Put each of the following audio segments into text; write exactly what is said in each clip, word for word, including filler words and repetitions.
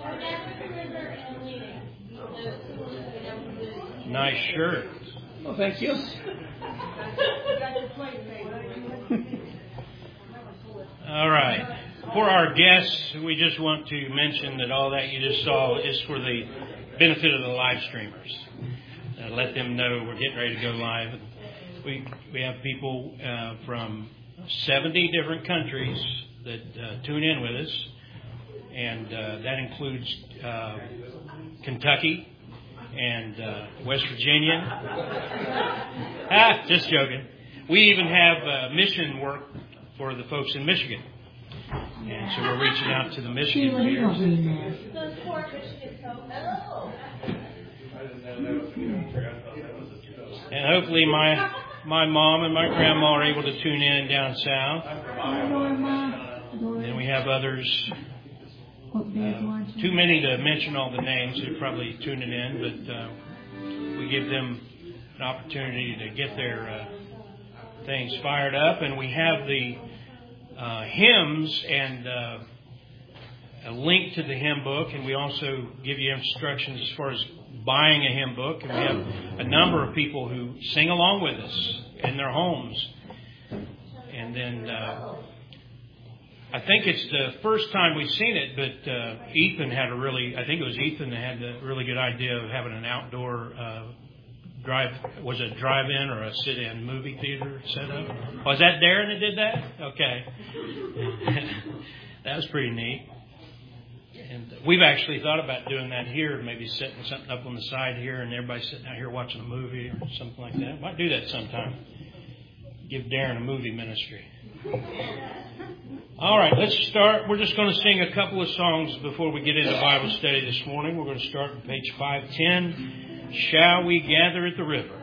Nice shirt. Well, thank you. All right. For our guests, we just want to mention that all that you just saw is for the benefit of the live streamers. Uh, let them know we're getting ready to go live. We we have people uh, from seventy different countries that uh, tune in with us, and uh, that includes uh, Kentucky and uh, West Virginia. ah, just joking. We even have uh, mission work for the folks in Michigan. And so we're reaching out to the Michigan leaders. And hopefully my my mom and my grandma are able to tune in down south. And we have others. Uh, too many to mention all the names. They're probably tuning in, but uh, we give them an opportunity to get their uh, things fired up. And we have the uh, hymns and uh, a link to the hymn book, and we also give you instructions as far as buying a hymn book. And we have a number of people who sing along with us in their homes. And then uh, I think it's the first time we've seen it, but uh, Ethan had a really, I think it was Ethan that had the really good idea of having an outdoor uh, drive, was it a drive-in or a sit-in movie theater set up? Was that Darren that did that? Okay. That was pretty neat. And we've actually thought about doing that here, maybe setting something up on the side here and everybody sitting out here watching a movie or something like that. Might do that sometime. Give Darren a movie ministry. All right, let's start. We're just going to sing a couple of songs before we get into Bible study this morning. We're going to start on page five ten. Shall we gather at the river?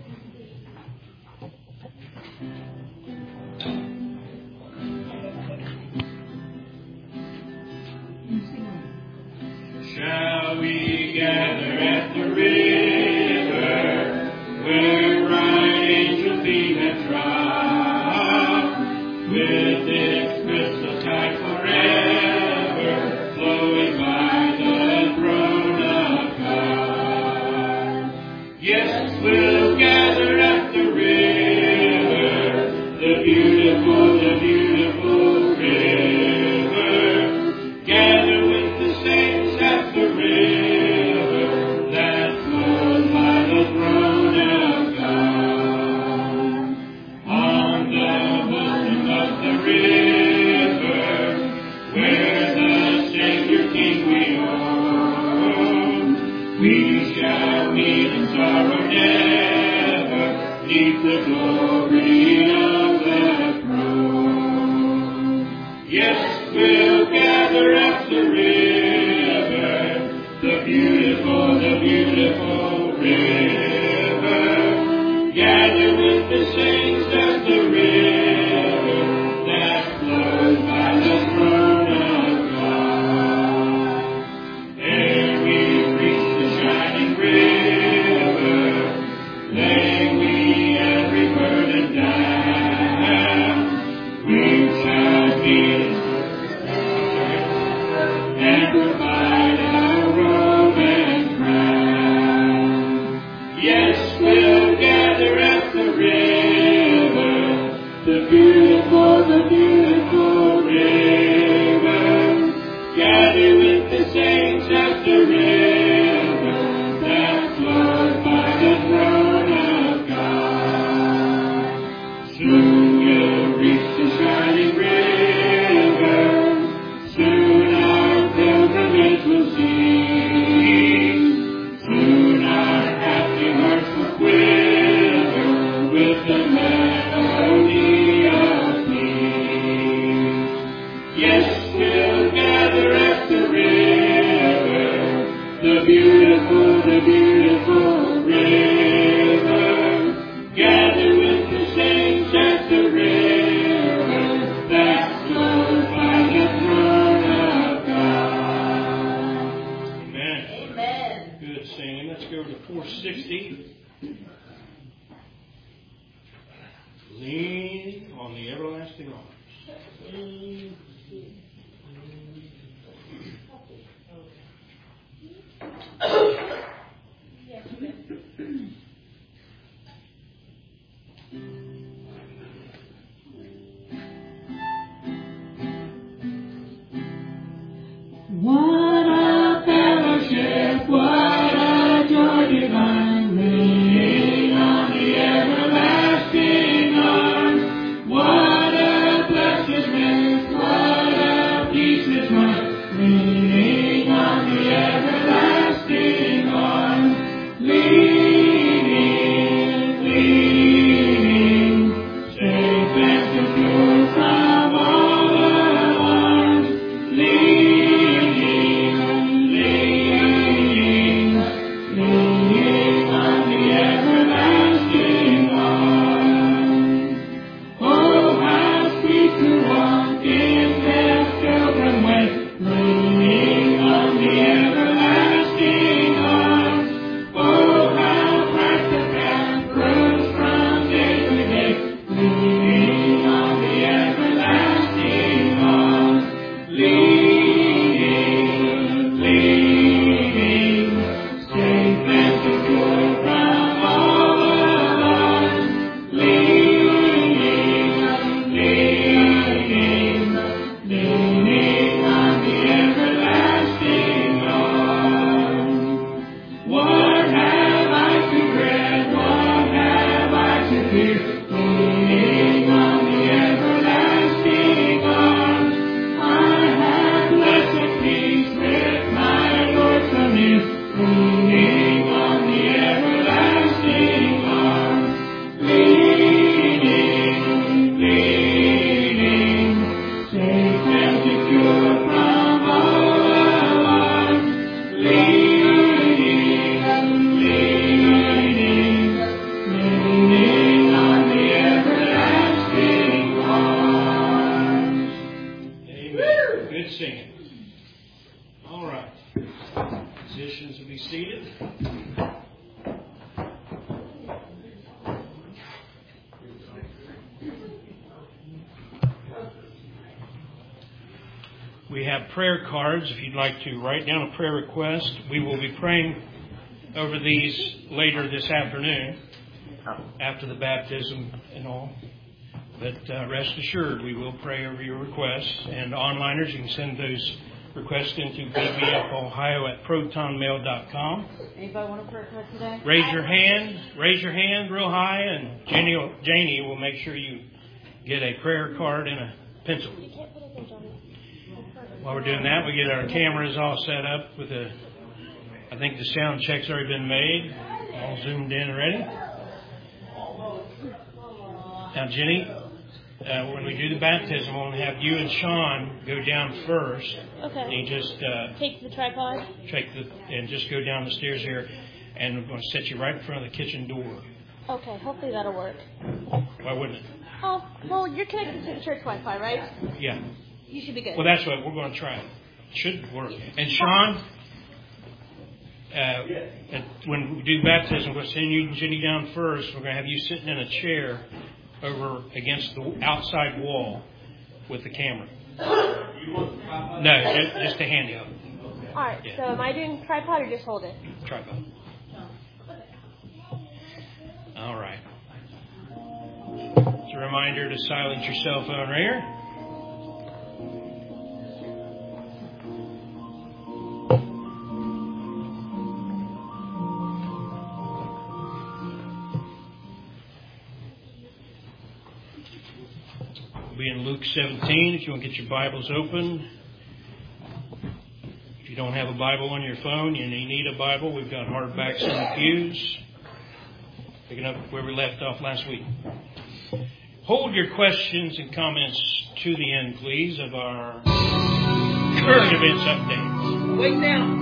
Shall we gather at the river where bright angel feet have trod, with its crystal tide forever flowing by the throne of God? Yes, we'll gather at the river, the beautiful, the beautiful river. Gather with the saints at the river that flows by the throne of God. On the bosom of the river, where the Savior King we own, we shall meet in sorrow never, neath the glory of the throne. Yes, we'll gather at the river, the beautiful, the beautiful river. Gather with the saints at the river that flows by the throne of God. Ere we reach the shining river, lay we every burden down. We shall be and provide our robe and crown. Yes, we'll gather at the river, the beautiful, the beautiful river. Gather with the saints at the river that flows by the throne of God. Soon we'll reach the shining river. Soon our pilgrimage will cease. Soon our happy hearts will quiver with the melody of peace. Yes, we'll gather at the river, the beautiful, the beautiful river. Gather with the saints at the river that flows by the throne of God. Amen. Amen. Good singing. Let's go to four sixty. Lean on the everlasting arms. All right. Positions will be seated. We have prayer cards. If you'd like to write down a prayer request, we will be praying over these later this afternoon after the baptism and all. But uh, rest assured, we will pray over your requests. And onliners, you can send those requests into b b f ohio at proton mail dot com. Anybody want a prayer card today? Raise your hand. Raise your hand real high, and Janie will, Janie will make sure you get a prayer card and a pencil. You can't put it there, Johnny. While we're doing that, we get our cameras all set up with a, I think the sound check's already been made, all zoomed in and ready. Now, Jenny, uh, when we do the baptism, we'll have you and Sean go down first. Okay. And you just uh, take the tripod. Take the and just go down the stairs here, and we're going to set you right in front of the kitchen door. Okay, hopefully that'll work. Why wouldn't it? Oh, well, you're connected to the church Wi-Fi, right? Yeah. You should be good. Well, that's what we're going to try. It should work. And Sean, uh, when we do baptism, we're sending you and Jenny down first. We're going to have you sitting in a chair over against the outside wall with the camera. No, just, just a handy up. All right. Yeah. So am I doing tripod or just hold it? Tripod. All right. It's a reminder to silence your cell phone ringer. In Luke seventeen, if you want to get your Bibles open. If you don't have a Bible on your phone, you need a Bible. We've got hardbacks in the pews. Picking up where we left off last week. Hold your questions and comments to the end, please, of our current events updates. Wait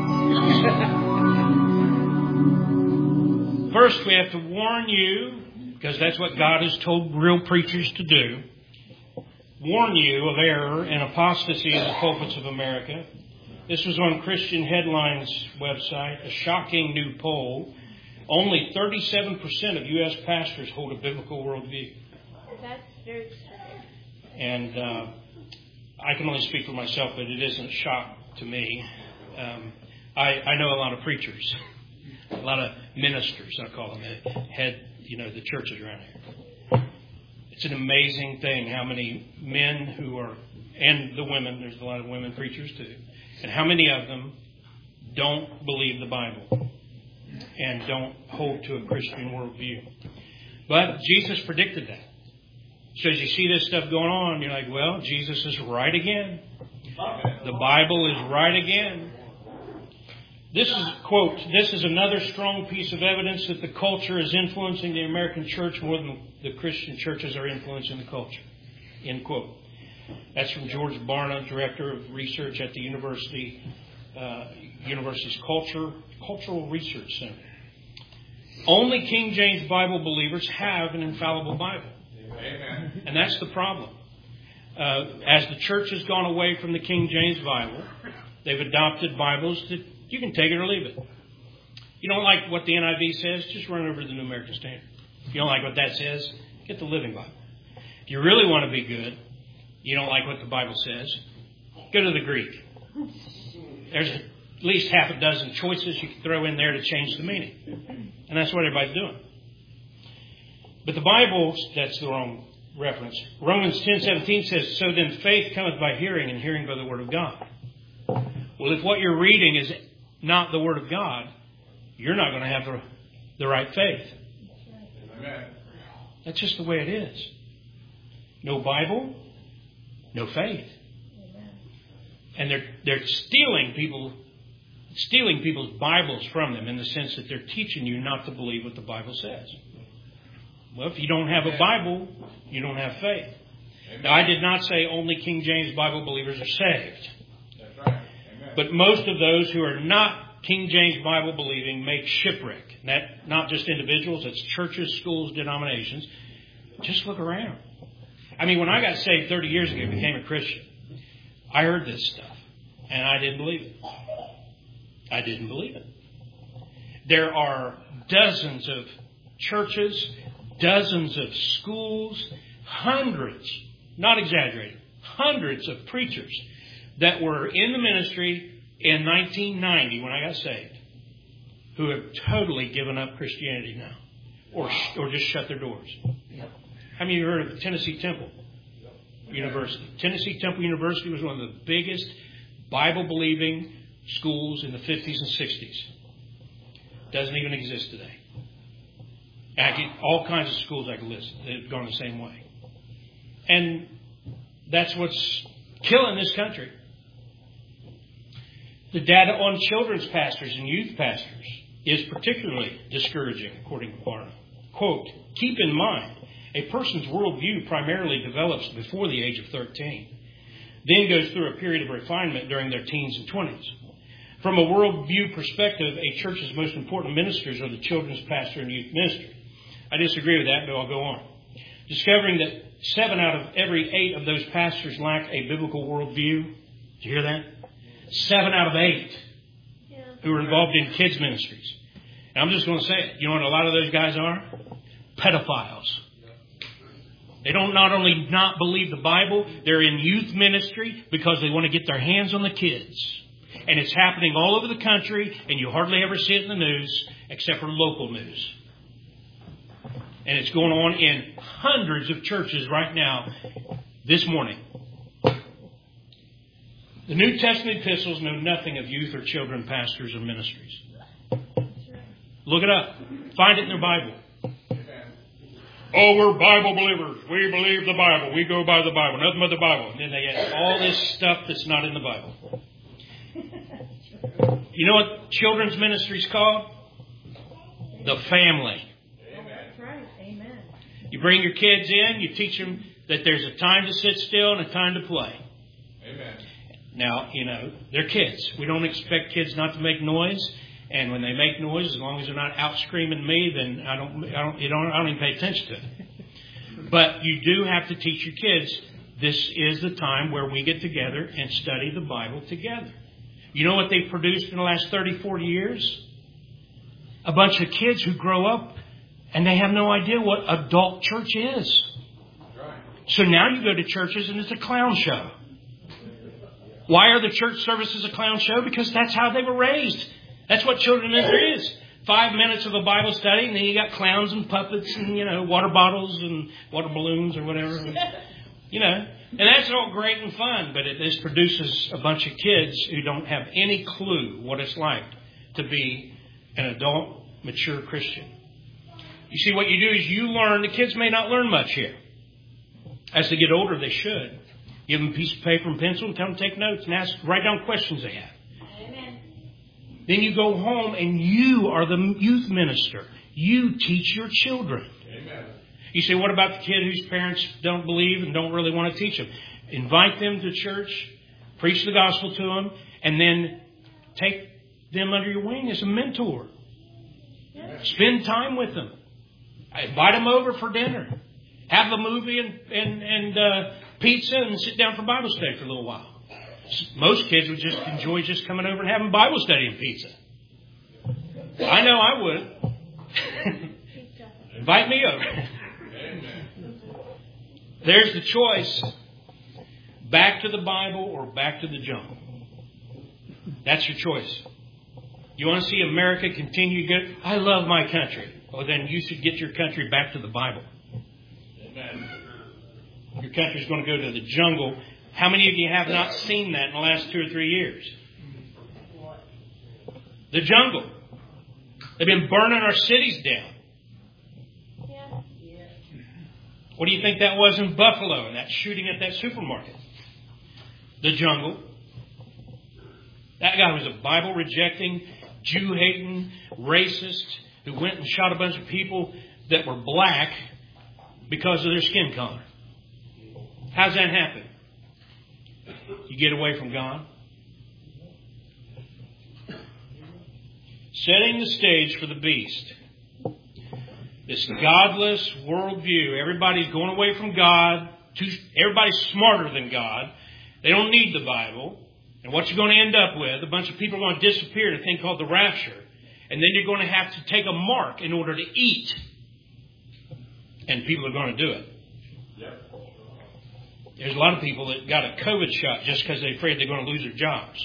now. First, we have to warn you, because that's what God has told real preachers to do. Warn you of error and apostasy in the pulpits of America. This was on Christian Headlines website, a shocking new poll. Only thirty-seven percent of U S pastors hold a biblical worldview. That's very true. And uh, I can only speak for myself, but it isn't a shock to me. Um, I, I know a lot of preachers, a lot of ministers, I call them, that head, you know, the churches around here. It's an amazing thing how many men who are, and the women, there's a lot of women preachers too, and how many of them don't believe the Bible and don't hold to a Christian worldview. But Jesus predicted that. So as you see this stuff going on, you're like, well, Jesus is right again. The Bible is right again. This is, quote, this is another strong piece of evidence that the culture is influencing the American church more than the Christian churches are influencing the culture, end quote. That's from George Barna, Director of Research at the University, uh, University's Culture, Cultural Research Center. Only King James Bible believers have an infallible Bible. Amen. And that's the problem. Uh, as the church has gone away from the King James Bible, they've adopted Bibles that you can take it or leave it. You don't like what the N I V says, just run over to the New American Standard. If you don't like what that says, get the Living Bible. If you really want to be good, you don't like what the Bible says, go to the Greek. There's at least half a dozen choices you can throw in there to change the meaning. And that's what everybody's doing. But the Bible, that's the wrong reference. Romans ten seventeen says, so then faith cometh by hearing, and hearing by the word of God. Well, if what you're reading is not the word of God, you're not going to have the, the right faith. Amen. That's just the way it is. No Bible, no faith. Amen. And they're they're stealing people, stealing people's Bibles from them in the sense that they're teaching you not to believe what the Bible says. Well, if you don't have a Bible, you don't have faith. Amen. Now, I did not say only King James Bible believers are saved. That's right. Amen. But most of those who are not King James Bible believing make shipwreck. That not just individuals, it's churches, schools, denominations. Just look around. I mean, when I got saved thirty years ago, became a Christian, I heard this stuff, and I didn't believe it. I didn't believe it. There are dozens of churches, dozens of schools, hundreds, not exaggerating, hundreds of preachers that were in the ministry in nineteen ninety when I got saved, who have totally given up Christianity now, or or just shut their doors. How many of you heard of the Tennessee Temple University? Tennessee Temple University was one of the biggest Bible-believing schools in the fifties and sixties. Doesn't even exist today. I could, all kinds of schools I could list that have gone the same way. And that's what's killing this country. The data on children's pastors and youth pastors is particularly discouraging, according to Barna. Quote, keep in mind, a person's worldview primarily develops before the age of thirteen, then goes through a period of refinement during their teens and twenties. From a worldview perspective, a church's most important ministers are the children's pastor and youth ministry. I disagree with that, but I'll go on. Discovering that seven out of every eight of those pastors lack a biblical worldview. Did you hear that? Seven out of eight Yeah. who are involved in kids ministries. And I'm just going to say it. You know what a lot of those guys are? Pedophiles. They don't not only not believe the Bible, they're in youth ministry because they want to get their hands on the kids. And it's happening all over the country, and you hardly ever see it in the news, except for local news. And it's going on in hundreds of churches right now, this morning. The New Testament epistles know nothing of youth or children, pastors, or ministries. Look it up. Find it in their Bible. Oh, we're Bible believers. We believe the Bible. We go by the Bible. Nothing but the Bible. And then they add all this stuff that's not in the Bible. You know what children's ministry is called? The family. That's right. Amen. You bring your kids in, you teach them that there's a time to sit still and a time to play. Amen. Now, you know, they're kids. We don't expect kids not to make noise. And when they make noise, as long as they're not out screaming me, then I don't, I don't, you don't, I don't even pay attention to it. But you do have to teach your kids, this is the time where we get together and study the Bible together. You know what they've produced in the last thirty, forty years? A bunch of kids who grow up and they have no idea what adult church is. So now you go to churches and it's a clown show. Why are the church services a clown show? Because that's how they were raised. That's what children's ministry is. Five minutes of a Bible study, and then you got clowns and puppets and, you know, water bottles and water balloons or whatever. You know, and that's all great and fun, but it this produces a bunch of kids who don't have any clue what it's like to be an adult, mature Christian. You see, what you do is you learn. The kids may not learn much here. As they get older, they should. Give them a piece of paper and pencil and tell them to take notes and ask, write down questions they have. Then you go home and you are the youth minister. You teach your children. Amen. You say, what about the kid whose parents don't believe and don't really want to teach them? Invite them to church, preach the gospel to them, and then take them under your wing as a mentor. Yeah. Spend time with them. Invite them over for dinner. Have a movie and, and, and uh, pizza and sit down for Bible study for a little while. Most kids would just enjoy just coming over and having Bible study and pizza. I know I would. Invite me over. There's the choice. Back to the Bible or back to the jungle. That's your choice. You want to see America continue good? I love my country. Well, then you should get your country back to the Bible. Your country's going to go to the jungle. How many of you have not seen that in the last two or three years? The jungle. They've been burning our cities down. Yeah. What do you think that was in Buffalo and that shooting at that supermarket? The jungle. That guy was a Bible-rejecting, Jew-hating, racist who went and shot a bunch of people that were black because of their skin color. How's that happen? You get away from God. Setting the stage for the beast. This godless worldview. Everybody's going away from God. Everybody's smarter than God. They don't need the Bible. And what you're going to end up with, a bunch of people are going to disappear in a thing called the rapture. And then you're going to have to take a mark in order to eat. And people are going to do it. Yep. There's a lot of people that got a COVID shot just because they're afraid they're going to lose their jobs.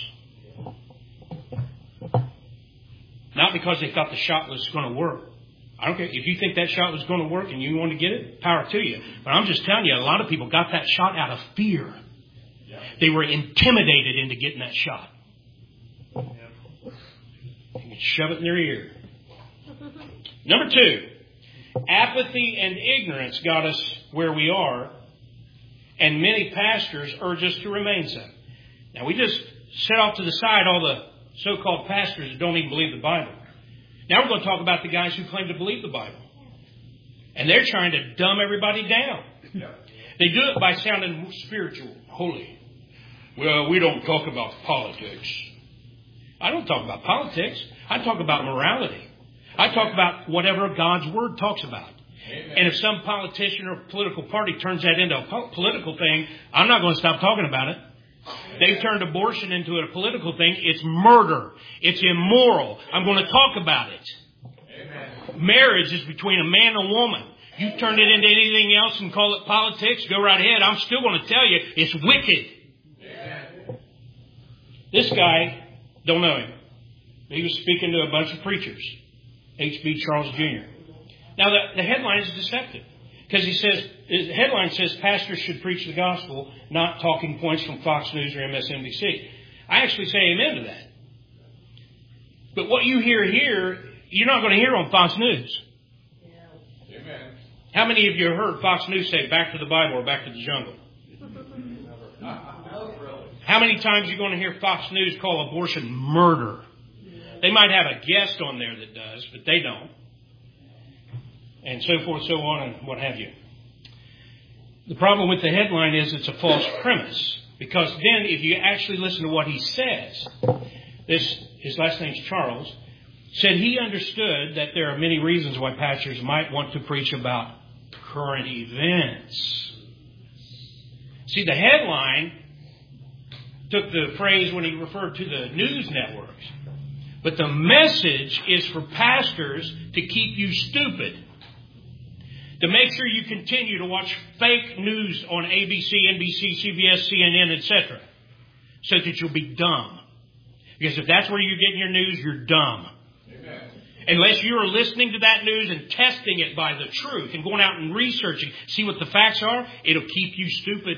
Not because they thought the shot was going to work. I don't care. If you think that shot was going to work and you want to get it, power to you. But I'm just telling you, a lot of people got that shot out of fear. Yeah. They were intimidated into getting that shot. Yeah. You can shove it in their ear. Number two, apathy and ignorance got us where we are, and many pastors urge us to remain so. Now, we just set off to the side all the so-called pastors that don't even believe the Bible. Now we're going to talk about the guys who claim to believe the Bible. And they're trying to dumb everybody down. Yeah. They do it by sounding spiritual, holy. Well, we don't talk about politics. I don't talk about politics. I talk about morality. I talk about whatever God's Word talks about. Amen. And if some politician or political party turns that into a po- political thing, I'm not going to stop talking about it. They've turned abortion into a political thing. It's murder. It's immoral. I'm going to talk about it. Amen. Marriage is between a man and a woman. You turn it into anything else and call it politics, go right ahead. I'm still going to tell you it's wicked. Amen. This guy, don't know him. He was speaking to a bunch of preachers. H B Charles Junior Now, the, the headline is deceptive. Because he says, the headline says, pastors should preach the gospel, not talking points from Fox News or M S N B C. I actually say amen to that. But what you hear here, you're not going to hear on Fox News. Yeah. Amen. How many of you have heard Fox News say, back to the Bible or back to the jungle? How many times are you going to hear Fox News call abortion murder? They might have a guest on there that does, but they don't. And so forth, so on, and what have you. The problem with the headline is it's a false premise. Because then if you actually listen to what he says, this, his last name's Charles, said he understood that there are many reasons why pastors might want to preach about current events. See, the headline took the phrase when he referred to the news networks. But the message is for pastors to keep you stupid. To make sure you continue to watch fake news on A B C, N B C, C B S, C N N, et cetera. So that you'll be dumb. Because if that's where you're getting your news, you're dumb. Amen. Unless you're listening to that news and testing it by the truth and going out and researching, see what the facts are, it'll keep you stupid.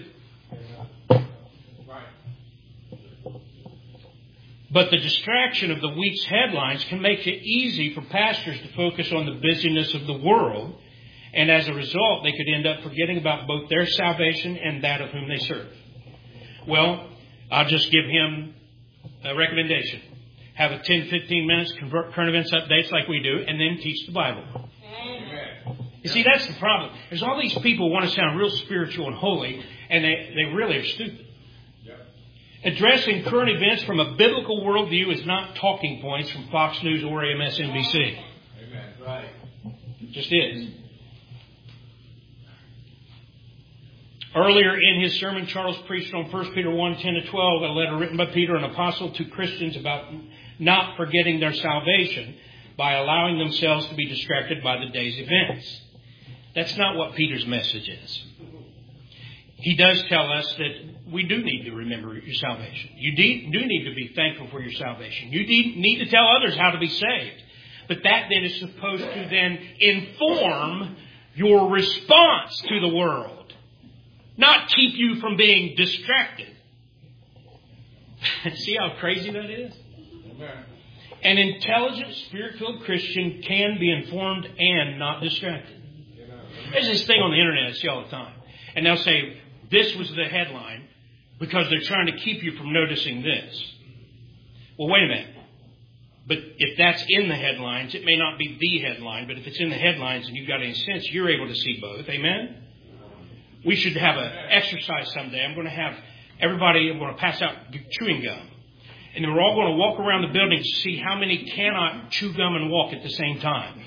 But the distraction of the week's headlines can make it easy for pastors to focus on the busyness of the world. And as a result, they could end up forgetting about both their salvation and that of whom they serve. Well, I'll just give him a recommendation. Have a ten, fifteen minutes current events updates like we do, and then teach the Bible. Amen. You see, that's the problem. There's all these people who want to sound real spiritual and holy, and they, they really are stupid. Addressing current events from a biblical worldview is not talking points from Fox News or M S N B C. Amen. Right. It just is. Earlier in his sermon, Charles preached on First Peter one, ten to twelve, a letter written by Peter, an apostle, to Christians about not forgetting their salvation by allowing themselves to be distracted by the day's events. That's not what Peter's message is. He does tell us that we do need to remember your salvation. You do need to be thankful for your salvation. You need to tell others how to be saved. But that then is supposed to then inform your response to the world. Not keep you from being distracted. See how crazy that is? An intelligent, spirit-filled Christian can be informed and not distracted. There's this thing on the internet I see all the time. And they'll say, this was the headline because they're trying to keep you from noticing this. Well, wait a minute. But if that's in the headlines, it may not be the headline, but if it's in the headlines and you've got any sense, you're able to see both. Amen? We should have an exercise someday. I'm going to have everybody, I'm going to pass out chewing gum. And then we're all going to walk around the building to see how many cannot chew gum and walk at the same time.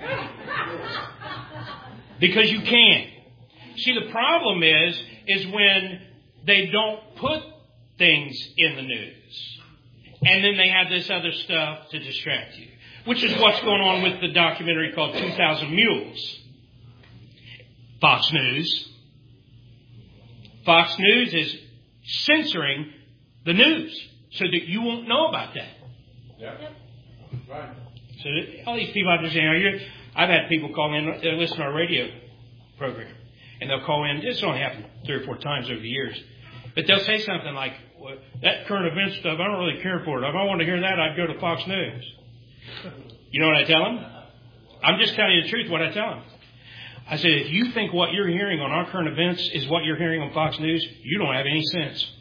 Because you can. See, the problem is, is when they don't put things in the news. And then they have this other stuff to distract you, which is what's going on with the documentary called two thousand Mules. Fox News. Fox News is censoring the news so that you won't know about that. Yeah. Yep. Right. So all these people out there saying, you're, I've had people call in, they listen to our radio program, and they'll call in. It's only happened three or four times over the years. But they'll say something like, well, that current event stuff, I don't really care for it. If I want to hear that, I'd go to Fox News. You know what I tell them? I'm just telling you the truth, what I tell them. I said, if you think what you're hearing on our current events is what you're hearing on Fox News, you don't have any sense.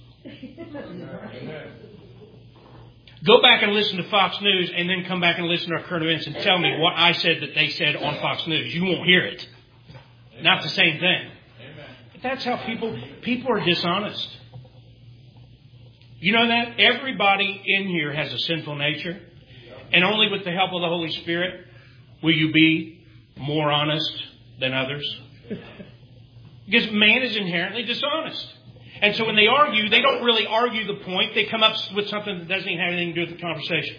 Go back and listen to Fox News and then come back and listen to our current events and tell me what I said that they said on Fox News. You won't hear it. Not the same thing. But that's how people, people are dishonest. You know that? Everybody in here has a sinful nature. And only with the help of the Holy Spirit will you be more honest than others. Because man is inherently dishonest. And so when they argue, they don't really argue the point. They come up with something that doesn't even have anything to do with the conversation.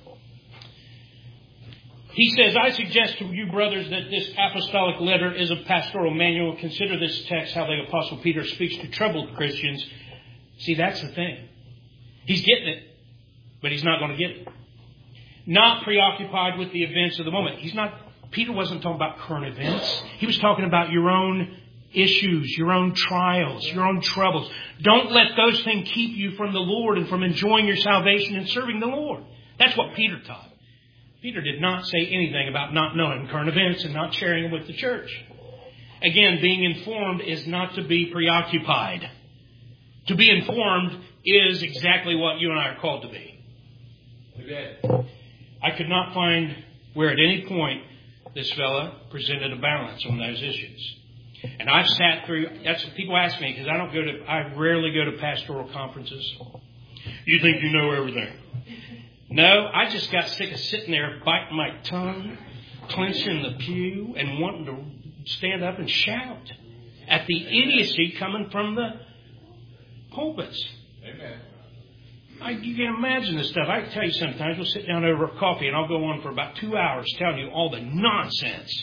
He says, I suggest to you, brothers, that this apostolic letter is a pastoral manual. Consider this text how the Apostle Peter speaks to troubled Christians. See, that's the thing. He's getting it, but he's not going to get it. Not preoccupied with the events of the moment. He's not. Peter wasn't talking about current events. He was talking about your own issues, your own trials, your own troubles. Don't let those things keep you from the Lord and from enjoying your salvation and serving the Lord. That's what Peter taught. Peter did not say anything about not knowing current events and not sharing them with the church. Again, being informed is not to be preoccupied. To be informed is exactly what you and I are called to be. Amen. I could not find where at any point this fella presented a balance on those issues. And I've sat through, that's what people ask me, because I don't go to, I rarely go to pastoral conferences. You think you know everything. No, I just got sick of sitting there biting my tongue, clenching the pew, and wanting to stand up and shout at the idiocy coming from the pulpits. Amen. I, you can imagine this stuff. I can tell you sometimes we'll sit down over coffee and I'll go on for about two hours telling you all the nonsense.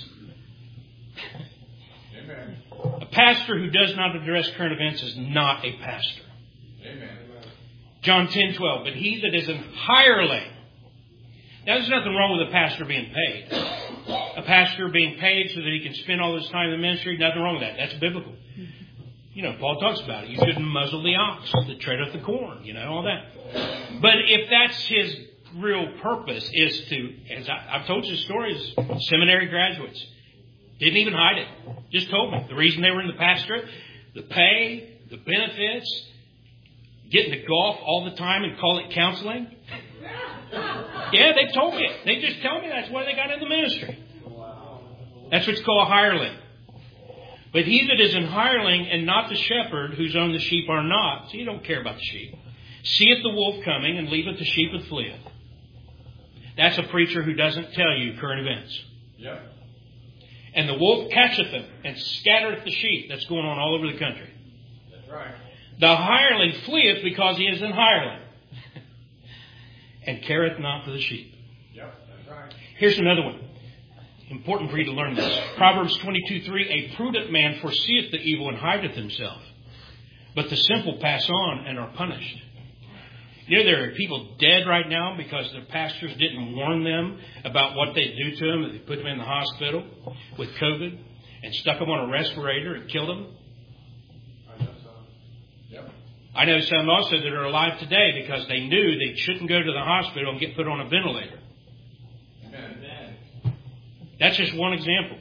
Amen. A pastor who does not address current events is not a pastor. Amen. John ten twelve. But he that is an hireling. Now, there's nothing wrong with a pastor being paid. A pastor being paid so that he can spend all his time in the ministry, nothing wrong with that. That's biblical. You know, Paul talks about it. You shouldn't muzzle the ox that treadeth the corn, you know, all that. But if that's his real purpose is to, as I, I've told you stories, seminary graduates didn't even hide it. Just told me the reason they were in the pastorate, the pay, the benefits, getting to golf all the time and call it counseling. Yeah, they told me it. They just tell me that's why they got in the ministry. That's what's called a hireling. But he that is an hireling and not the shepherd, whose own the sheep are not, so you don't care about the sheep, seeth the wolf coming and leaveth the sheep and fleeth. That's a preacher who doesn't tell you current events. Yep. And the wolf catcheth them and scattereth the sheep. That's going on all over the country. That's right. The hireling fleeth because he is an hireling and careth not for the sheep. Yep. That's right. Here's another one. Important for you to learn this. Proverbs twenty-two three. A prudent man foreseeth the evil and hideth himself, but the simple pass on and are punished. You know, there are people dead right now because their pastors didn't warn them about what they do to them. They put them in the hospital with COVID and stuck them on a respirator and killed them. I know some. Yep. I know some also that are alive today because they knew they shouldn't go to the hospital and get put on a ventilator. Amen. That's just one example.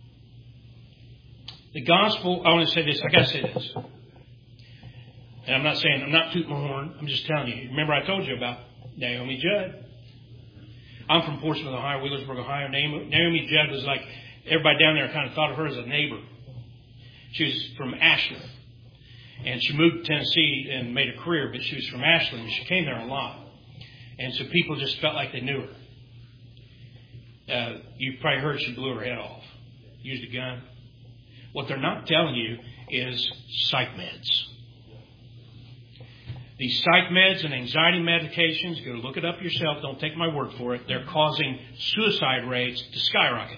The gospel, I want to say this, I got to say this. And I'm not saying, I'm not tooting my horn, I'm just telling you. Remember I told you about Naomi Judd. I'm from Portsmouth, Ohio, Wheelersburg, Ohio. Naomi Judd was like, everybody down there kind of thought of her as a neighbor. She was from Ashland. And she moved to Tennessee and made a career, but she was from Ashland and she came there a lot. And so people just felt like they knew her. Uh, you've probably heard she blew her head off. Used a gun. What they're not telling you is psych meds. These psych meds and anxiety medications, go look it up yourself, don't take my word for it, they're causing suicide rates to skyrocket.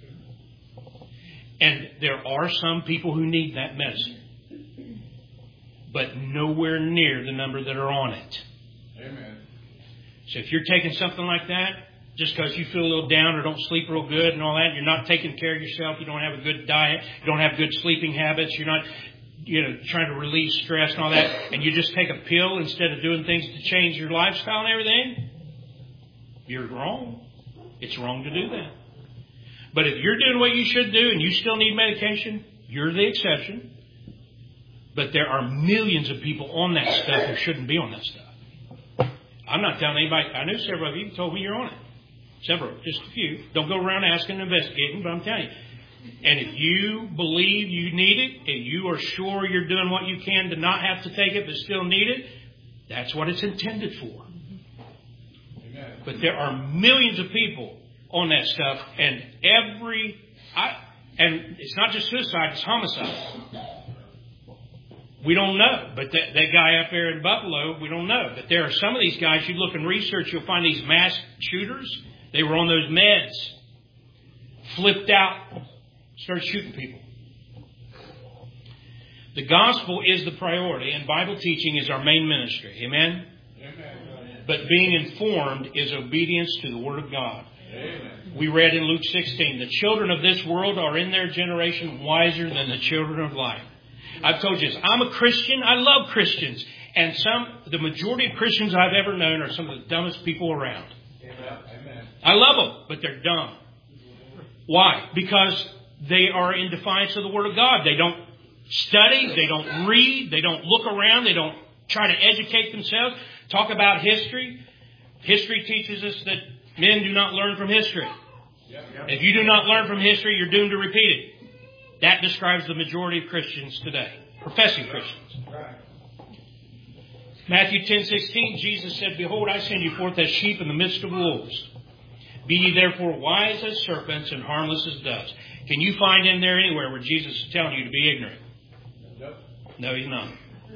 And there are some people who need that medicine, but nowhere near the number that are on it. Amen. So if you're taking something like that, just because you feel a little down or don't sleep real good and all that, you're not taking care of yourself, you don't have a good diet, you don't have good sleeping habits, you're not, you know, trying to release stress and all that, and you just take a pill instead of doing things to change your lifestyle and everything, you're wrong. It's wrong to do that. But if you're doing what you should do and you still need medication, you're the exception. But there are millions of people on that stuff who shouldn't be on that stuff. I'm not telling anybody. I know several of you told me you're on it. Several, just a few. Don't go around asking and investigating, but I'm telling you. And if you believe you need it, and you are sure you're doing what you can to not have to take it but still need it, that's what it's intended for. Amen. But there are millions of people on that stuff, and every, I, and it's not just suicide, it's homicide. We don't know, but that, that guy up there in Buffalo, we don't know. But there are some of these guys, you look and research, you'll find these mass shooters. They were on those meds, flipped out, started shooting people. The gospel is the priority, and Bible teaching is our main ministry. Amen? Amen. But being informed is obedience to the Word of God. Amen. We read in Luke sixteen, the children of this world are in their generation wiser than the children of light. I've told you this. I'm a Christian. I love Christians. And some, the majority of Christians I've ever known are some of the dumbest people around. Amen. I love them, but they're dumb. Why? Because they are in defiance of the Word of God. They don't study. They don't read. They don't look around. They don't try to educate themselves. Talk about history. History teaches us that men do not learn from history. Yep, yep. If you do not learn from history, you're doomed to repeat it. That describes the majority of Christians today. Professing Christians. Right. Matthew ten sixteen, Jesus said, behold, I send you forth as sheep in the midst of wolves. Be ye therefore wise as serpents and harmless as doves. Can you find in there anywhere where Jesus is telling you to be ignorant? Yep. No, He's not.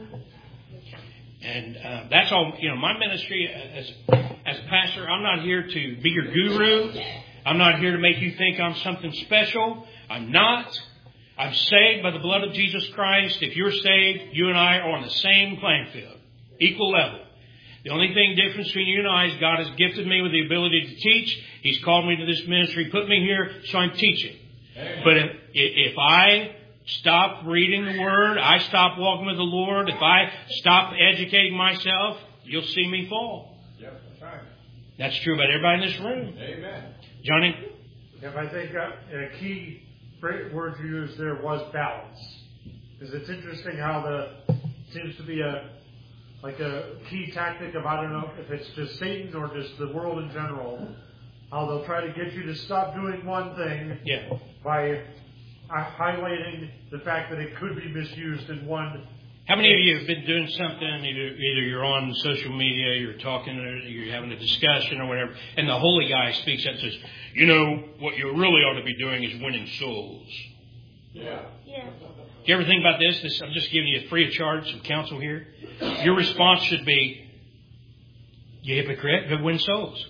And uh, that's all, you know, my ministry as, as a pastor, I'm not here to be your guru. I'm not here to make you think I'm something special. I'm not. I'm saved by the blood of Jesus Christ. If you're saved, you and I are on the same playing field, equal level. The only thing difference between you and I is God has gifted me with the ability to teach. He's called me to this ministry, put me here, so I'm teaching. Amen. But if, if I stop reading the Word, I stop walking with the Lord, if I stop educating myself, you'll see me fall. Yep, that's right. That's true about everybody in this room. Amen. Johnny? If I think uh, a key word you used there was balance, because it's interesting how the seems to be a like a key tactic of, I don't know if it's just Satan or just the world in general, how they'll try to get you to stop doing one thing Yeah. by uh, highlighting the fact that it could be misused in one. How many of you have been doing something, either, either you're on social media, you're talking, or you're having a discussion or whatever, and the holy guy speaks up and says, you know, what you really ought to be doing is winning souls. Yeah. Yeah. Do you ever think about this? this? I'm just giving you free of charge some counsel here. Your response should be, you hypocrite, go win souls.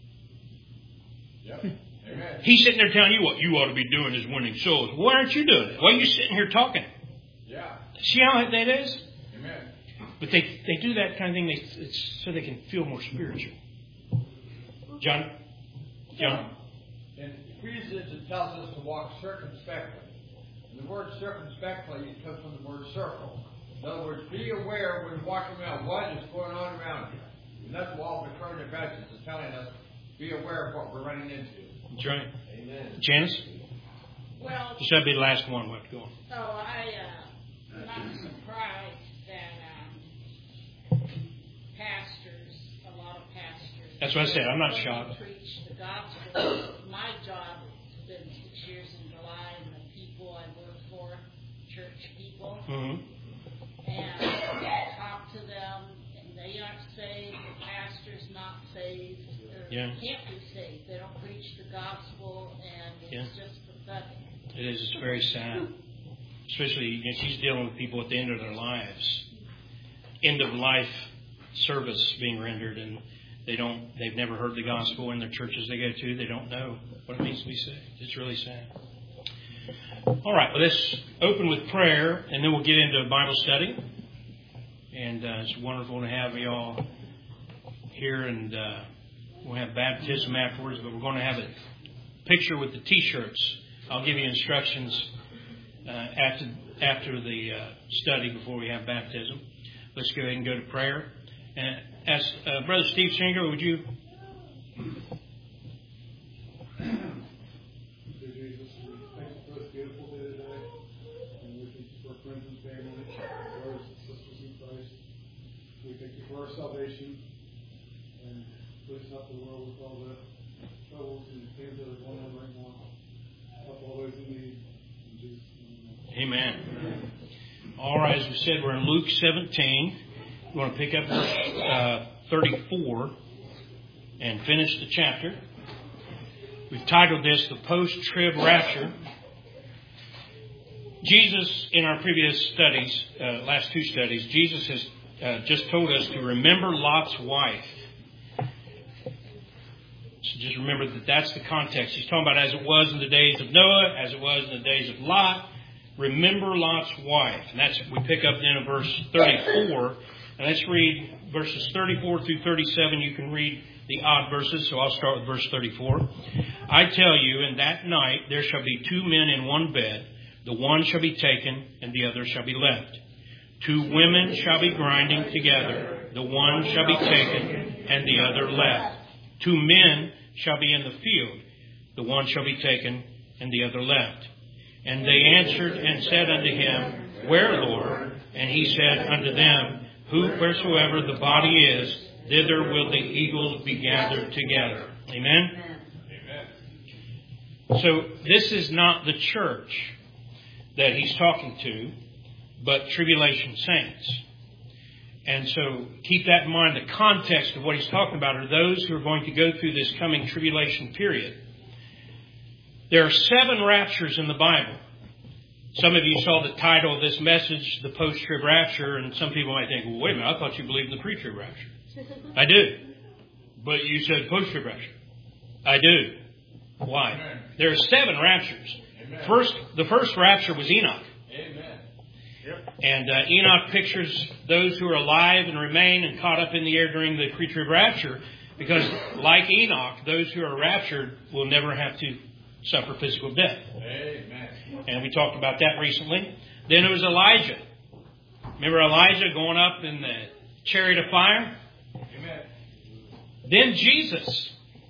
Yep. Amen. He's sitting there telling you what you ought to be doing is winning souls. Why aren't you doing it? Why are you sitting here talking? Yeah. See how that is? Amen. But they they do that kind of thing they, it's so they can feel more spiritual. John? John? In Ephesians, it tells us to walk circumspectly. And the word circumspectly comes from the word circle. In other words, be aware when you're walking around what is going on around you. And that's what all the current events is telling us. Be aware of what we're running into. That's right. Amen. Janice? Well, This will be the last one. We'll have to go on. so I, uh, I'm not surprised that um, pastors, a lot of pastors. That's what I said. I'm not when they shocked. Preach the gospel. My job has been six years in July, and the people I work for, church people, Mm-hmm. and I talk to them, and they aren't saved. The pastor's not saved. Or Yeah. can't be saved. They don't preach the gospel, and it's Yeah. just pathetic. It is. It's very sad. Especially, you know, she's dealing with people at the end of their lives. End of life service being rendered, and they don't, they've never heard the gospel in their churches they go to. They don't know what it means to be saved. It's really sad. All right, well, let's open with prayer, and then we'll get into a Bible study. And uh, it's wonderful to have you all here, and uh, we'll have baptism afterwards, but we're going to have a picture with the T-shirts. I'll give you instructions uh, after after the uh, study before we have baptism. Let's go ahead and go to prayer. And as uh, Brother Steve Singer, would you? Dear Jesus, we thank you for this beautiful day today, and we thank you for our friends and family, brothers and sisters in Christ. We thank you for our salvation, and lifting up the world with all the troubles and things that are going on right now. Help all those in need. In Jesus' name. Amen. All right, as we said, we're in Luke seventeen. We want to pick up verse uh, thirty-four and finish the chapter. We've titled this The Post-Trib Rapture. Jesus, in our previous studies, uh, last two studies, Jesus has uh, just told us to remember Lot's wife. So just remember that that's the context. He's talking about as it was in the days of Noah, as it was in the days of Lot. Remember Lot's wife. And that's we pick up then in verse thirty-four. And let's read verses thirty-four through thirty-seven. You can read the odd verses, so I'll start with verse thirty-four. I tell you, in that night there shall be two men in one bed. The one shall be taken, and the other shall be left. Two women shall be grinding together. The one shall be taken, and the other left. Two men shall be in the field. The one shall be taken, and the other left. And they answered and said unto him, Where, Lord? And he said unto them, Who, wheresoever the body is, thither will the eagles be gathered together. Amen? Amen. So this is not the church that he's talking to, but tribulation saints. And so keep that in mind. The context of what he's talking about are those who are going to go through this coming tribulation period. There are seven raptures in the Bible. Some of you saw the title of this message, The Post-Trib Rapture, and some people might think, well, wait a minute, I thought you believed in the pre-trib rapture. I do. But you said post-trib rapture. I do. Why? Amen. There are seven raptures. Amen. First, the first rapture was Enoch. Amen. Yep. And uh, Enoch pictures those who are alive and remain and caught up in the air during the pre-trib rapture, because like Enoch, those who are raptured will never have to suffer physical death. Amen. And we talked about that recently. Then it was Elijah. Remember Elijah going up in the chariot of fire? Amen. Then Jesus,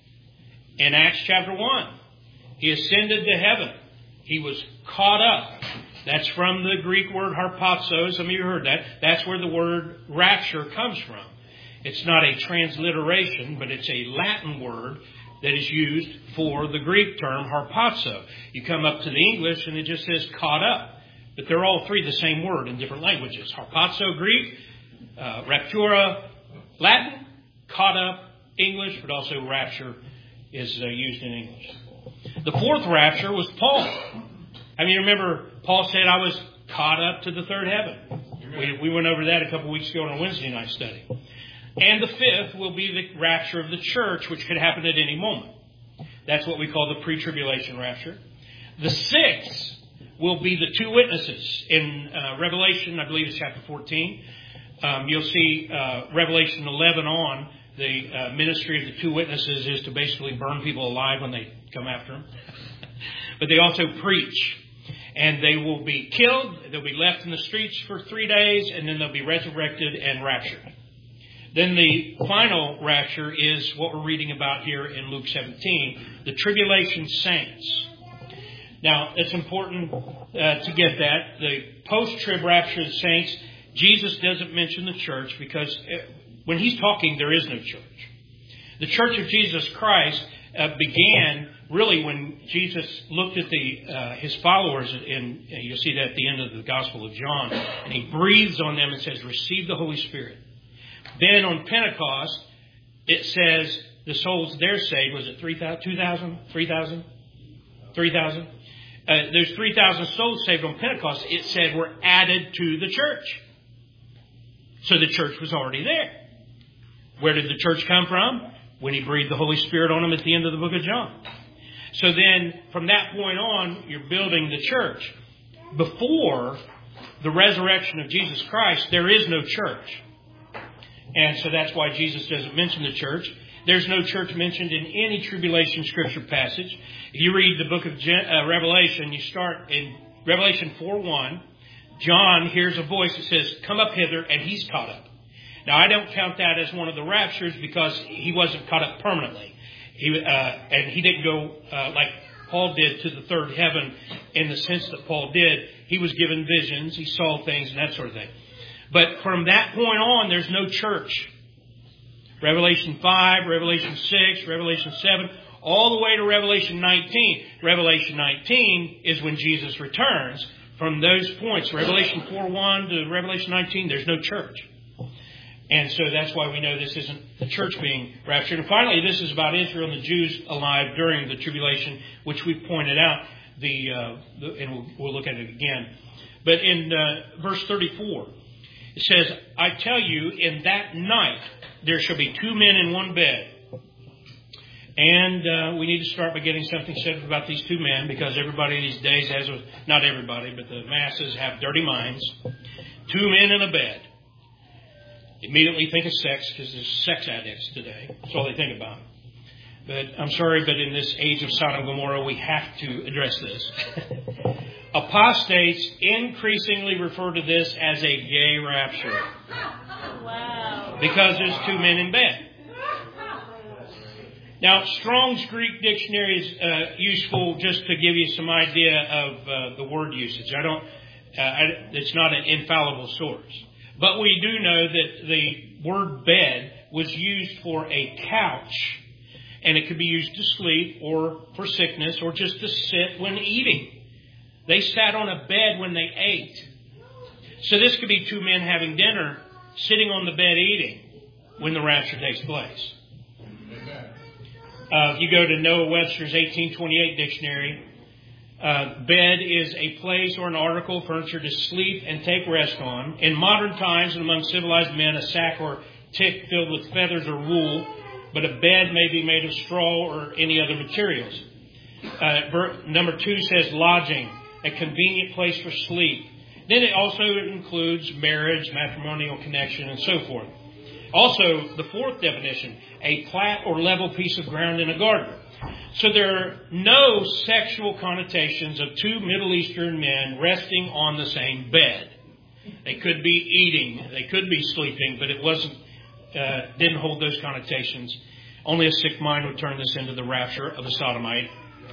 in Acts chapter one, he ascended to heaven. He was caught up. That's from the Greek word harpazo. Some of you heard that. That's where the word rapture comes from. It's not a transliteration, but it's a Latin word that is used for the Greek term harpazo. You come up to the English and it just says caught up. But they're all three the same word in different languages. Harpazo, Greek, uh, raptura, Latin, caught up, English, but also rapture is uh, used in English. The fourth rapture was Paul. I mean, remember, Paul said, I was caught up to the third heaven. We, we went over that a couple weeks ago on a Wednesday night study. And the fifth will be the rapture of the church, which could happen at any moment. That's what we call the pre-tribulation rapture. The sixth will be the two witnesses. In uh, Revelation, I believe it's chapter fourteen, um, you'll see uh, Revelation eleven on, the uh, ministry of the two witnesses is to basically burn people alive when they come after them. But they also preach. And they will be killed, they'll be left in the streets for three days, and then they'll be resurrected and raptured. Then the final rapture is what we're reading about here in Luke seventeen, the tribulation saints. Now, it's important uh, to get that. The post-trib rapture of the saints, Jesus doesn't mention the church because when he's talking, there is no church. The Church of Jesus Christ uh, began really when Jesus looked at the uh, his followers, and you'll see that at the end of the Gospel of John, and he breathes on them and says, receive the Holy Spirit. Then on Pentecost, it says the souls there saved, was it three thousand, two thousand, three thousand? three thousand? Uh, there's three thousand souls saved on Pentecost. It said were added to the church. So the church was already there. Where did the church come from? When He breathed the Holy Spirit on them at the end of the book of John. So then, from that point on, you're building the church. Before the resurrection of Jesus Christ, there is no church. And so that's why Jesus doesn't mention the church. There's no church mentioned in any tribulation scripture passage. If you read the book of uh, Revelation, you start in Revelation four one. John hears a voice that says, "Come up hither," and he's caught up. Now, I don't count that as one of the raptures because he wasn't caught up permanently. He uh, and he didn't go uh, like Paul did to the third heaven in the sense that Paul did. He was given visions. He saw things and that sort of thing. But from that point on, there's no church. Revelation five, Revelation six, Revelation seven, all the way to Revelation nineteen. Revelation nineteen is when Jesus returns. From those points, Revelation four one to Revelation nineteen, there's no church. And so that's why we know this isn't the church being raptured. And finally, this is about Israel and the Jews alive during the tribulation, which we pointed out, the, uh, the and we'll, we'll look at it again. But in uh, verse thirty-four, it says, "I tell you, in that night there shall be two men in one bed." And uh, we need to start by getting something said about these two men, because everybody these days has, a, not everybody, but the masses have dirty minds. Two men in a bed. Immediately think of sex, because there's sex addicts today. That's all they think about. But I'm sorry, but in this age of Sodom and Gomorrah, we have to address this. Apostates increasingly refer to this as a gay rapture. Wow. Because there's two men in bed. Now, Strong's Greek Dictionary is uh, useful just to give you some idea of uh, the word usage. I don't. Uh, I, it's not an infallible source. But we do know that the word bed was used for a couch, and it could be used to sleep or for sickness or just to sit when eating. They sat on a bed when they ate. So this could be two men having dinner, sitting on the bed eating when the rapture takes place. Uh, you go to Noah Webster's eighteen twenty-eight dictionary. Uh, bed is a place or an article of furniture to sleep and take rest on. In modern times and among civilized men, a sack or tick filled with feathers or wool, but a bed may be made of straw or any other materials. Uh, ver- number two says lodging, a convenient place for sleep. Then it also includes marriage, matrimonial connection, and so forth. Also, the fourth definition, a flat or level piece of ground in a garden. So there are no sexual connotations of two Middle Eastern men resting on the same bed. They could be eating, they could be sleeping, but it wasn't, uh, didn't hold those connotations. Only a sick mind would turn this into the rapture of a sodomite.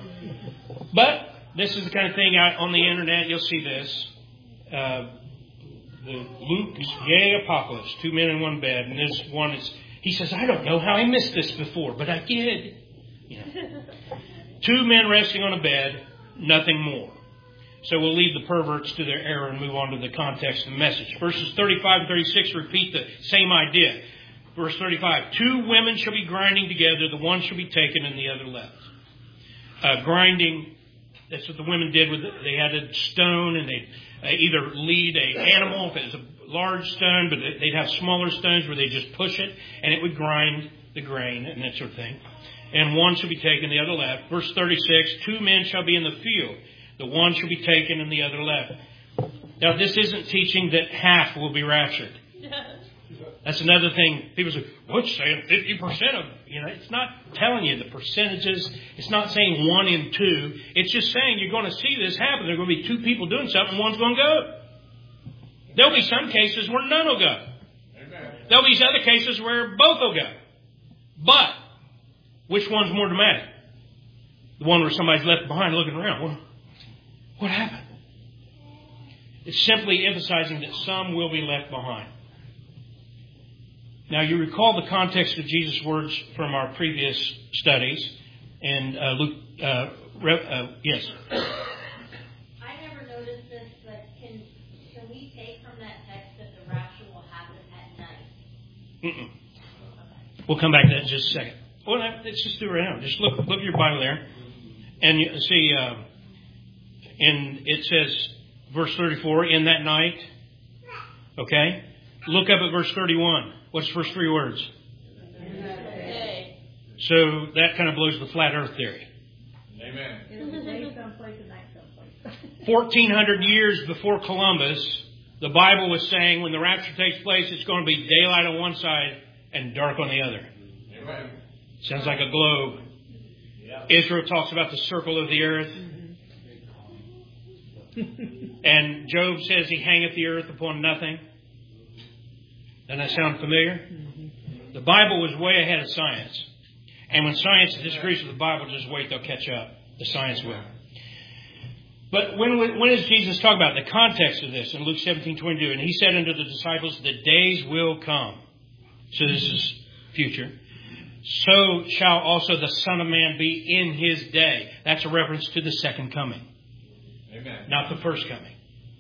But this is the kind of thing out on the internet, you'll see this. Uh, the Luke's gay apocalypse, two men in one bed, and this one is, he says, I don't know how I missed this before, but I did. You know. Two men resting on a bed, nothing more. So we'll leave the perverts to their error and move on to the context of the message. Verses thirty-five and thirty-six repeat the same idea. Verse thirty-five, two women shall be grinding together, the one shall be taken and the other left. Uh, grinding, that's what the women did with it. They had a stone and they'd uh, either lead a animal, if it was a large stone, but they'd have smaller stones where they just push it and it would grind the grain and that sort of thing. And one shall be taken, the other left. Verse thirty-six, two men shall be in the field. The one shall be taken and the other left. Now, this isn't teaching that half will be raptured. That's another thing. People say, well, it's saying fifty percent of, you know, it's not telling you the percentages. It's not saying one in two. It's just saying you're going to see this happen. There are going to be two people doing something, one's going to go. There'll be some cases where none will go. Amen. There'll be other cases where both will go. But which one's more dramatic? The one where somebody's left behind looking around. Well, what happened? It's simply emphasizing that some will be left behind. Now, you recall the context of Jesus' words from our previous studies. And uh, Luke, uh, Re- uh, yes. I never noticed this, but can can we take from that text that the rapture will happen at night? Mm-mm. We'll come back to that in just a second. Well, let's just do it right now. Just look, look at your Bible there, and you see, uh, and it says, verse thirty-four, in that night. Okay, look up at verse thirty-one. What's the first three words? In So that kind of blows the flat earth theory. Amen. It's a day someplace and night someplace. fourteen hundred years before Columbus, the Bible was saying when the rapture takes place, it's going to be daylight on one side and dark on the other. Amen. Sounds like a globe. Yeah. Israel talks about the circle of the earth. And Job says he hangeth the earth upon nothing. Doesn't that sound familiar? The Bible was way ahead of science. And when science disagrees with the Bible, just wait, they'll catch up. The science will. But when, when does Jesus talk about the context of this? In Luke seventeen twenty-two, and he said unto the disciples, the days will come. So this is future. So shall also the Son of Man be in his day. That's a reference to the second coming. Amen. Not the first coming.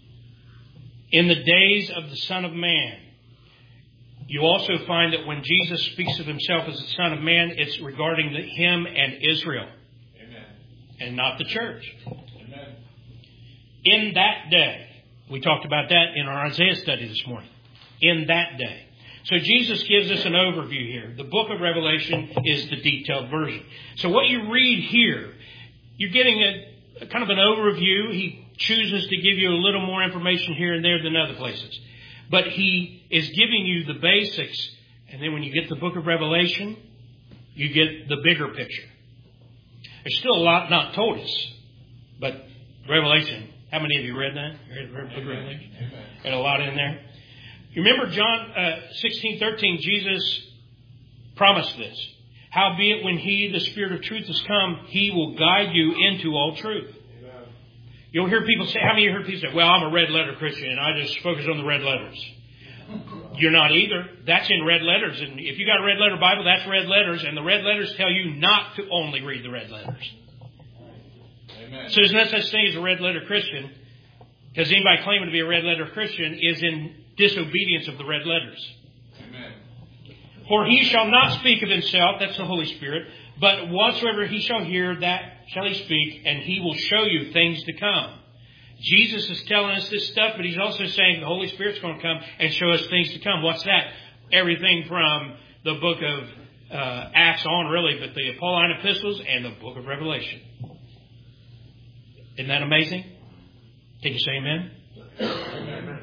In the days of the Son of Man. You also find that when Jesus speaks of himself as the Son of Man, it's regarding the, him and Israel. Amen. And not the church. Amen. In that day. We talked about that in our Isaiah study this morning. In that day. So Jesus gives us an overview here. The book of Revelation is the detailed version. So what you read here, you're getting a, a kind of an overview. He chooses to give you a little more information here and there than other places. But he is giving you the basics. And then when you get the book of Revelation, you get the bigger picture. There's still a lot not told us. But Revelation, how many of you read that? You read the book of Revelation? Amen. Got a lot in there. You remember John uh, sixteen thirteen, Jesus promised this. Howbeit when he, the Spirit of truth, has come, he will guide you into all truth. Amen. You'll hear people say, how many of you heard people say, well, I'm a red letter Christian and I just focus on the red letters. You're not either. That's in red letters. And if you got a red letter Bible, that's red letters. And the red letters tell you not to only read the red letters. Amen. So there's no such thing as a red letter Christian. Because anybody claiming to be a red letter Christian is in disobedience of the red letters. Amen. For he shall not speak of himself, that's the Holy Spirit, but whatsoever he shall hear, that shall he speak, and he will show you things to come. Jesus is telling us this stuff, but he's also saying the Holy Spirit's going to come and show us things to come. What's that? Everything from the book of uh, Acts on, really, but the Pauline epistles and the book of Revelation. Isn't that amazing? Can you say amen? Amen.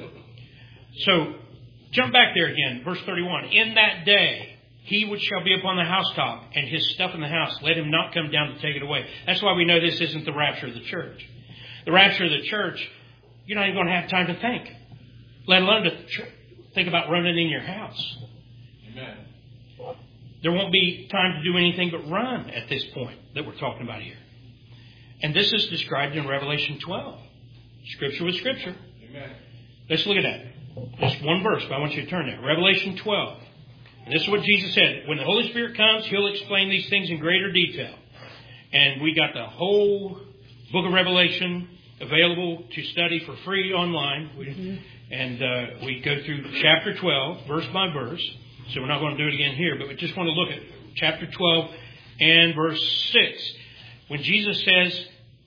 So, jump back there again, verse thirty-one. In that day, he which shall be upon the housetop, and his stuff in the house, let him not come down to take it away. That's why we know this isn't the rapture of the church. The rapture of the church, you're not even going to have time to think, let alone to tr- think about running in your house. Amen. There won't be time to do anything but run at this point that we're talking about here. And this is described in Revelation twelve. Scripture with Scripture. Amen. Let's look at that. Just one verse, but I want you to turn there. Revelation twelve. And this is what Jesus said. When the Holy Spirit comes, He'll explain these things in greater detail. And we got the whole book of Revelation available to study for free online. We, mm-hmm. And uh, we go through chapter twelve, verse by verse. So we're not going to do it again here, but we just want to look at chapter twelve and verse six. When Jesus says,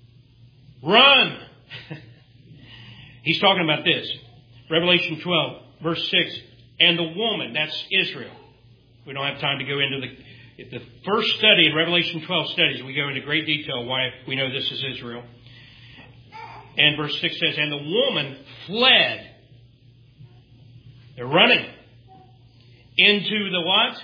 run! He's talking about this. Revelation twelve, verse six. And the woman, that's Israel. We don't have time to go into the... The first study in Revelation twelve studies, we go into great detail why we know this is Israel. And verse six says, and the woman fled. They're running. Into the what?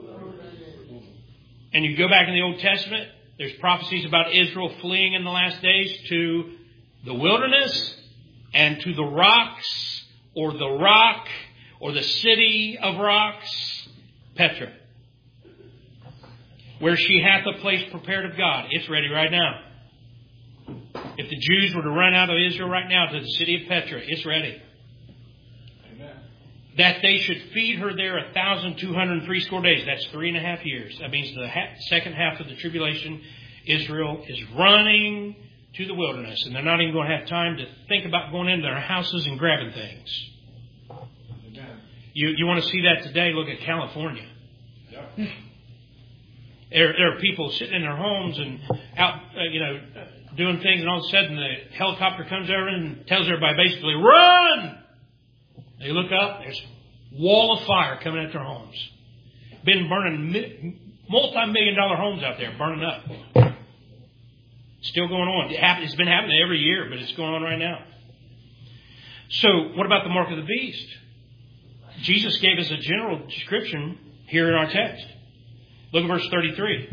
And you go back in the Old Testament, there's prophecies about Israel fleeing in the last days to the wilderness and to the rocks, or the rock, or the city of rocks, Petra, where she hath a place prepared of God. It's ready right now. If the Jews were to run out of Israel right now to the city of Petra, it's ready. Amen. That they should feed her there a thousand two hundred and three score days. That's three and a half years. That means the ha- second half of the tribulation, Israel is running to the wilderness, and they're not even going to have time to think about going into their houses and grabbing things. Amen. You you want to see that today? Look at California. Yep. There, there are people sitting in their homes and out, uh, you know, doing things, and all of a sudden the helicopter comes over and tells everybody basically, run! They look up, there's a wall of fire coming at their homes. Been burning mi- Multi-million dollar homes out there burning up. Still going on. It happen, it's been happening every year, but it's going on right now. So what about the mark of the beast? Jesus gave us a general description here in our text. Look at verse thirty-three.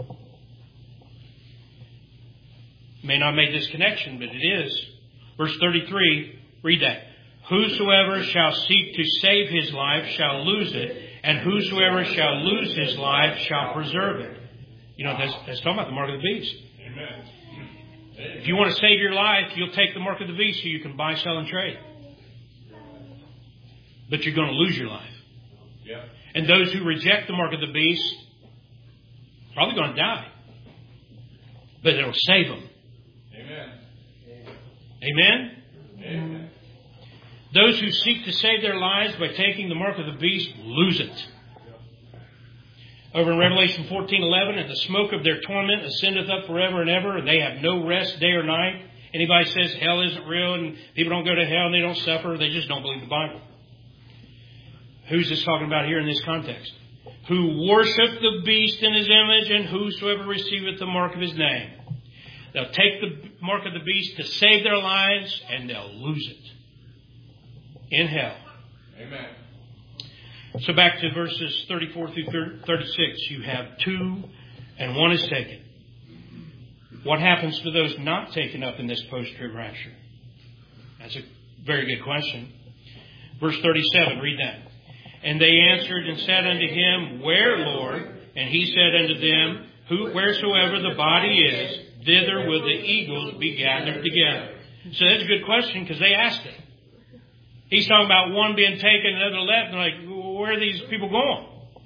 May not have made this connection, but it is. Verse thirty-three, read that. Whosoever shall seek to save his life shall lose it, and whosoever shall lose his life shall preserve it. You know, that's, that's talking about the mark of the beast. Amen. If you want to save your life, you'll take the mark of the beast so you can buy, sell, and trade. But you're going to lose your life. Yeah. And those who reject the mark of the beast, probably going to die. But it'll save them. Amen. Amen? Amen. Those who seek to save their lives by taking the mark of the beast lose it. Over in Revelation fourteen eleven, and the smoke of their torment ascendeth up forever and ever, and they have no rest day or night. Anybody says hell isn't real and people don't go to hell and they don't suffer, they just don't believe the Bible. Who's this talking about here in this context? Who worship the beast in his image, and whosoever receiveth the mark of his name. They'll take the mark of the beast to save their lives, and they'll lose it in hell. Amen. So back to verses thirty-four through thirty-six. You have two, and one is taken. What happens to those not taken up in this post-trib rapture? That's a very good question. Verse thirty-seven, read that. And they answered and said unto him, Where, Lord? And he said unto them, Who, Wheresoever the body is, thither will the eagles be gathered together. So that's a good question because they asked it. He's talking about one being taken and another left. And they're like, well, where are these people going?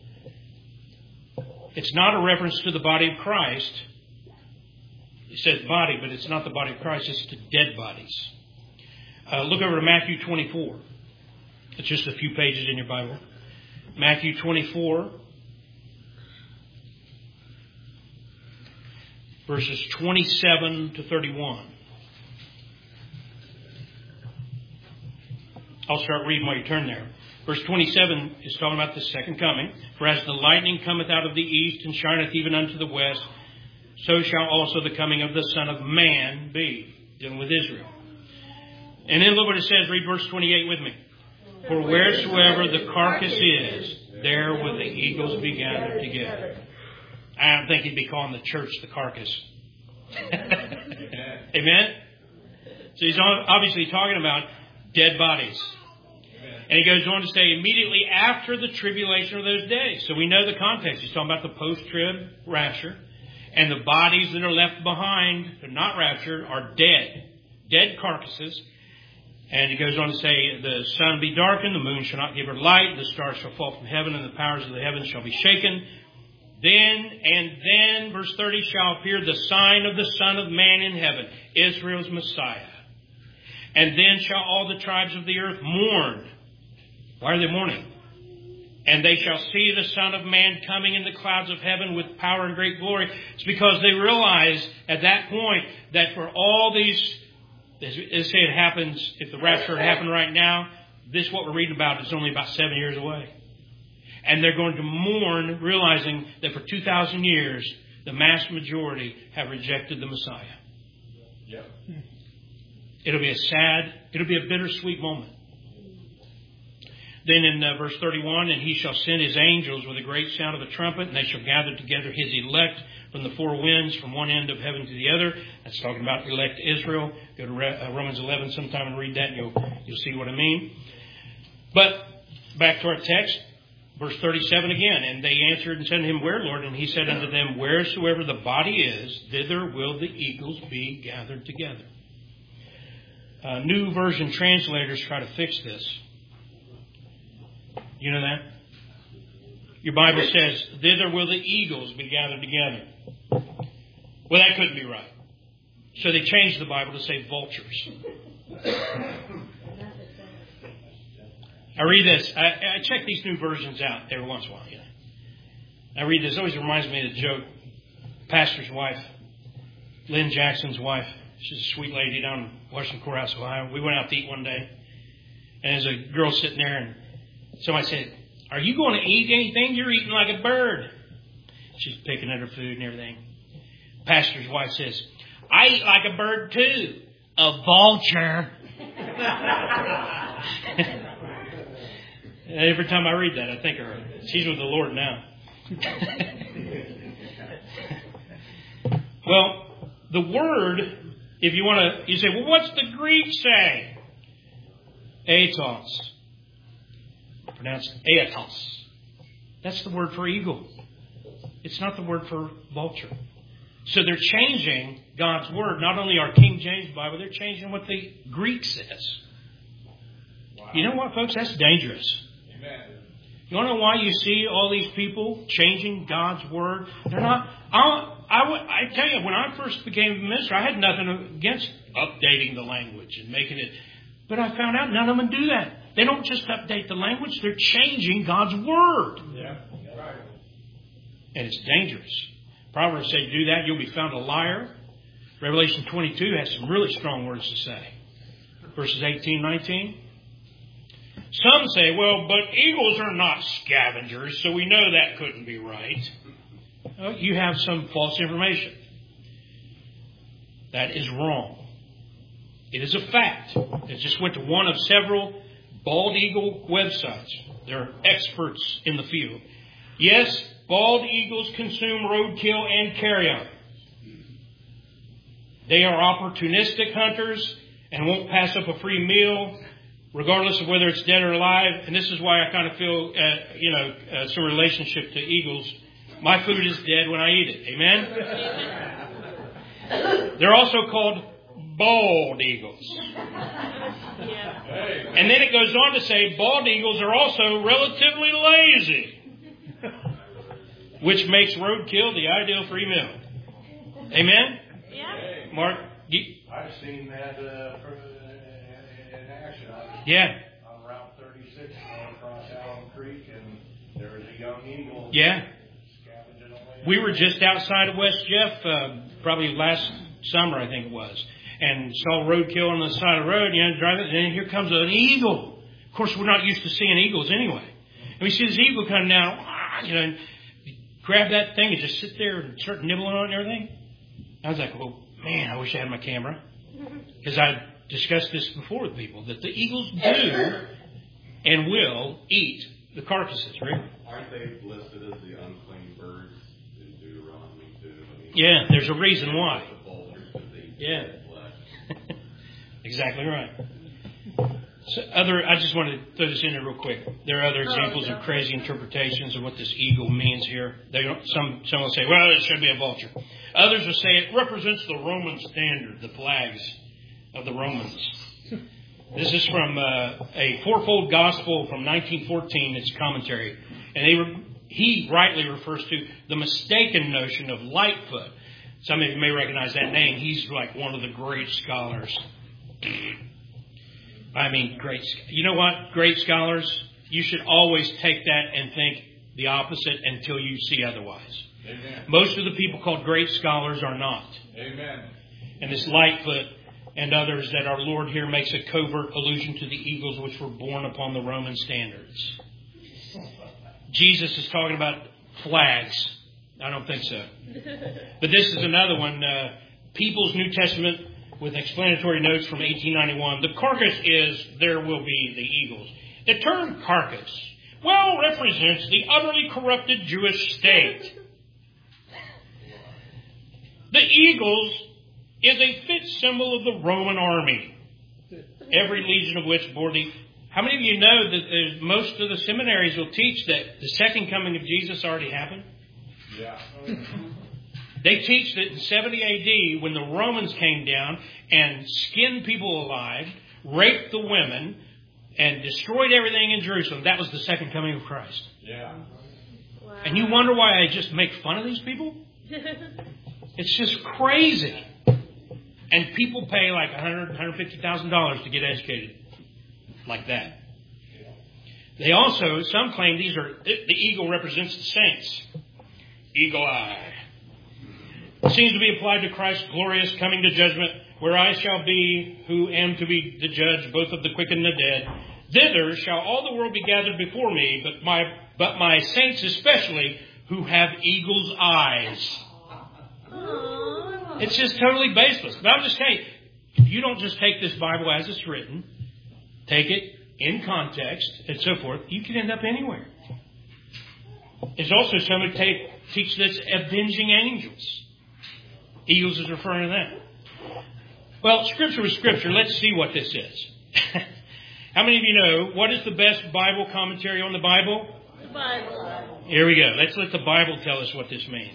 It's not a reference to the body of Christ. It says body, but it's not the body of Christ. It's to dead bodies. Uh, look over to Matthew twenty-four. It's just a few pages in your Bible. Matthew twenty-four, verses twenty-seven to thirty-one. I'll start reading while you turn there. Verse twenty-seven is talking about the second coming. For as the lightning cometh out of the east and shineth even unto the west, so shall also the coming of the Son of Man be. Dealing with Israel. And then look what it says. Read verse twenty-eight with me. For wheresoever the carcass is, there will the eagles be gathered together. I don't think he'd be calling the church the carcass. Amen? So he's obviously talking about dead bodies. And he goes on to say, immediately after the tribulation of those days. So we know the context. He's talking about the post-trib rapture. And the bodies that are left behind, they're not raptured, are dead. Dead carcasses. And he goes on to say, the sun be darkened, the moon shall not give her light, the stars shall fall from heaven, and the powers of the heavens shall be shaken. Then, and then, verse thirty, shall appear the sign of the Son of Man in heaven, Israel's Messiah. And then shall all the tribes of the earth mourn. Why are they mourning? And they shall see the Son of Man coming in the clouds of heaven with power and great glory. It's because they realize at that point that for all these, as say it happens, if the rapture had happened right now, this what we're reading about is only about seven years away. And they're going to mourn, realizing that for two thousand years, the mass majority have rejected the Messiah. Yep. It'll be a sad, it'll be a bittersweet moment. Then in uh, verse thirty-one, and he shall send his angels with a great sound of a trumpet, and they shall gather together his elect from the four winds, from one end of heaven to the other. That's talking about elect Israel. Go to Re- uh, Romans eleven sometime and read that, and you'll, you'll see what I mean. But back to our text, verse thirty-seven again. And they answered and said to him, Where, Lord? And he said unto them, Wheresoever the body is, thither will the eagles be gathered together. Uh, New Version translators try to fix this. You know that? Your Bible says, thither will the eagles be gathered together. Well, that couldn't be right. So they changed the Bible to say vultures. I read this. I, I check these new versions out every once in a while. You know. I read this. It always reminds me of the joke. Pastor's wife, Lynn Jackson's wife. She's a sweet lady down in Washington Courthouse, Ohio. We went out to eat one day. And there's a girl sitting there, and somebody said, Are you going to eat anything? You're eating like a bird. She's picking at her food and everything. Pastor's wife says, I eat like a bird too. A vulture. Every time I read that, I think of her. She's with the Lord now. Well, the word, if you want to, you say, well, what's the Greek say? Aetos. Pronounced aetos. That's the word for eagle. It's not the word for vulture. So they're changing God's word. Not only our King James Bible, they're changing what the Greek says. Wow. You know what, folks? That's dangerous. Amen. You want to know why you see all these people changing God's word? They're not. I, I, I tell you, when I first became a minister, I had nothing against updating the language and making it. But I found out none of them do that. They don't just update the language; they're changing God's word. Yeah, right. And it's dangerous. Proverbs say, do that, you'll be found a liar. Revelation twenty-two has some really strong words to say. Verses eighteen, nineteen. Some say, well, but eagles are not scavengers, so we know that couldn't be right. Well, you have some false information. That is wrong. It is a fact. It just went to one of several bald eagle websites. They're experts in the field. Yes, bald eagles consume roadkill and carrion. They are opportunistic hunters and won't pass up a free meal, regardless of whether it's dead or alive. And this is why I kind of feel, uh, you know, uh, some relationship to eagles. My food is dead when I eat it. Amen? They're also called bald eagles. Yeah. And then it goes on to say bald eagles are also relatively lazy, which makes roadkill the ideal free meal. Amen? Yeah. Mark? You, I've seen that uh, in action. I was yeah. on Route thirty-six going across Allen Creek, and there was a young eagle Yeah. scavenging away. We were just outside of West Jeff, uh, probably last summer, I think it was, and saw roadkill on the side of the road, you know, driving, and then here comes an eagle. Of course, we're not used to seeing eagles anyway. And we see this eagle coming down, you know, and grab that thing and just sit there and start nibbling on it and everything. I was like, well, man, I wish I had my camera. Because I discussed this before with people, that the eagles do and will eat the carcasses, right? Aren't they listed as the unclean birds in Deuteronomy too? I mean, Yeah, there's a reason why. The vultures, because they eat Yeah. dead flesh. Exactly right. So other, I just wanted to throw this in there real quick. There are other examples of crazy interpretations of what this eagle means here. They don't, some some will say, well, it should be a vulture. Others will say it represents the Roman standard, the flags of the Romans. This is from uh, a fourfold gospel from nineteen fourteen. It's commentary, and they were, he rightly refers to the mistaken notion of Lightfoot. Some of you may recognize that name. He's like one of the great scholars. I mean, great. You know what? Great scholars, you should always take that and think the opposite until you see otherwise. Amen. Most of the people called great scholars are not. Amen. And this Lightfoot and others that our Lord here makes a covert allusion to the eagles which were born upon the Roman standards. Jesus is talking about flags. I don't think so. But this is another one. Uh, People's New Testament with explanatory notes from eighteen ninety-one. The carcass is, there will be the eagles. The term carcass well represents the utterly corrupted Jewish state. The eagles is a fit symbol of the Roman army, every legion of which bore the... How many of you know that there's, most of the seminaries will teach that the second coming of Jesus already happened? Yeah. They teach that in seventy A D, when the Romans came down and skinned people alive, raped the women, and destroyed everything in Jerusalem, that was the second coming of Christ. Yeah. Wow. And you wonder why I just make fun of these people? It's just crazy. And people pay like one hundred thousand dollars, one hundred fifty thousand dollars to get educated like that. They also, some claim these are, the eagle represents the saints. Eagle eye. It seems to be applied to Christ's glorious coming to judgment, where I shall be, who am to be the judge both of the quick and the dead. Thither shall all the world be gathered before me, but my but my saints especially, who have eagle's eyes. It's just totally baseless. But I'm just saying, if you don't just take this Bible as it's written, take it in context and so forth, you can end up anywhere. There's also some who take, teach this avenging angels. Eagles is referring to that. Well, Scripture is Scripture. Let's see what this is. How many of you know what is the best Bible commentary on the Bible? The Bible. Here we go. Let's let the Bible tell us what this means.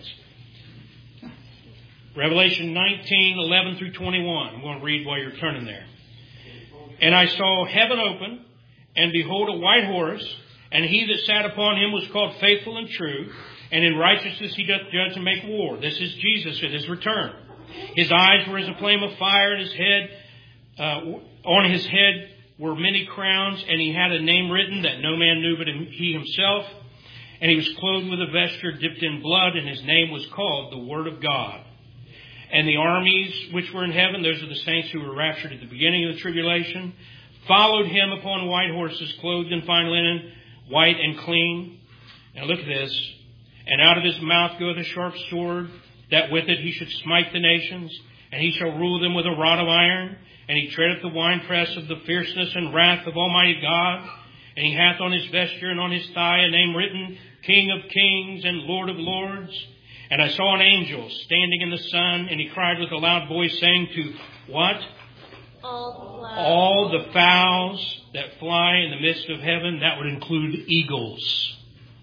Revelation nineteen, eleven through twenty-one. I'm going to read while you're turning there. And I saw heaven open, and behold, a white horse, and he that sat upon him was called Faithful and True, and in righteousness he doth judge and make war. This is Jesus at his return. His eyes were as a flame of fire, and his head, uh, on his head were many crowns, and he had a name written that no man knew but he himself. And he was clothed with a vesture dipped in blood, and his name was called the Word of God. And the armies which were in heaven, those are the saints who were raptured at the beginning of the tribulation, followed him upon white horses, clothed in fine linen, white and clean. Now look at this. And out of his mouth goeth a sharp sword, that with it he should smite the nations, and he shall rule them with a rod of iron. And he treadeth the winepress of the fierceness and wrath of Almighty God. And he hath on his vesture and on his thigh a name written, King of Kings and Lord of Lords. And I saw an angel standing in the sun, and he cried with a loud voice, saying to what? All the, All the fowls that fly in the midst of heaven. That would include eagles.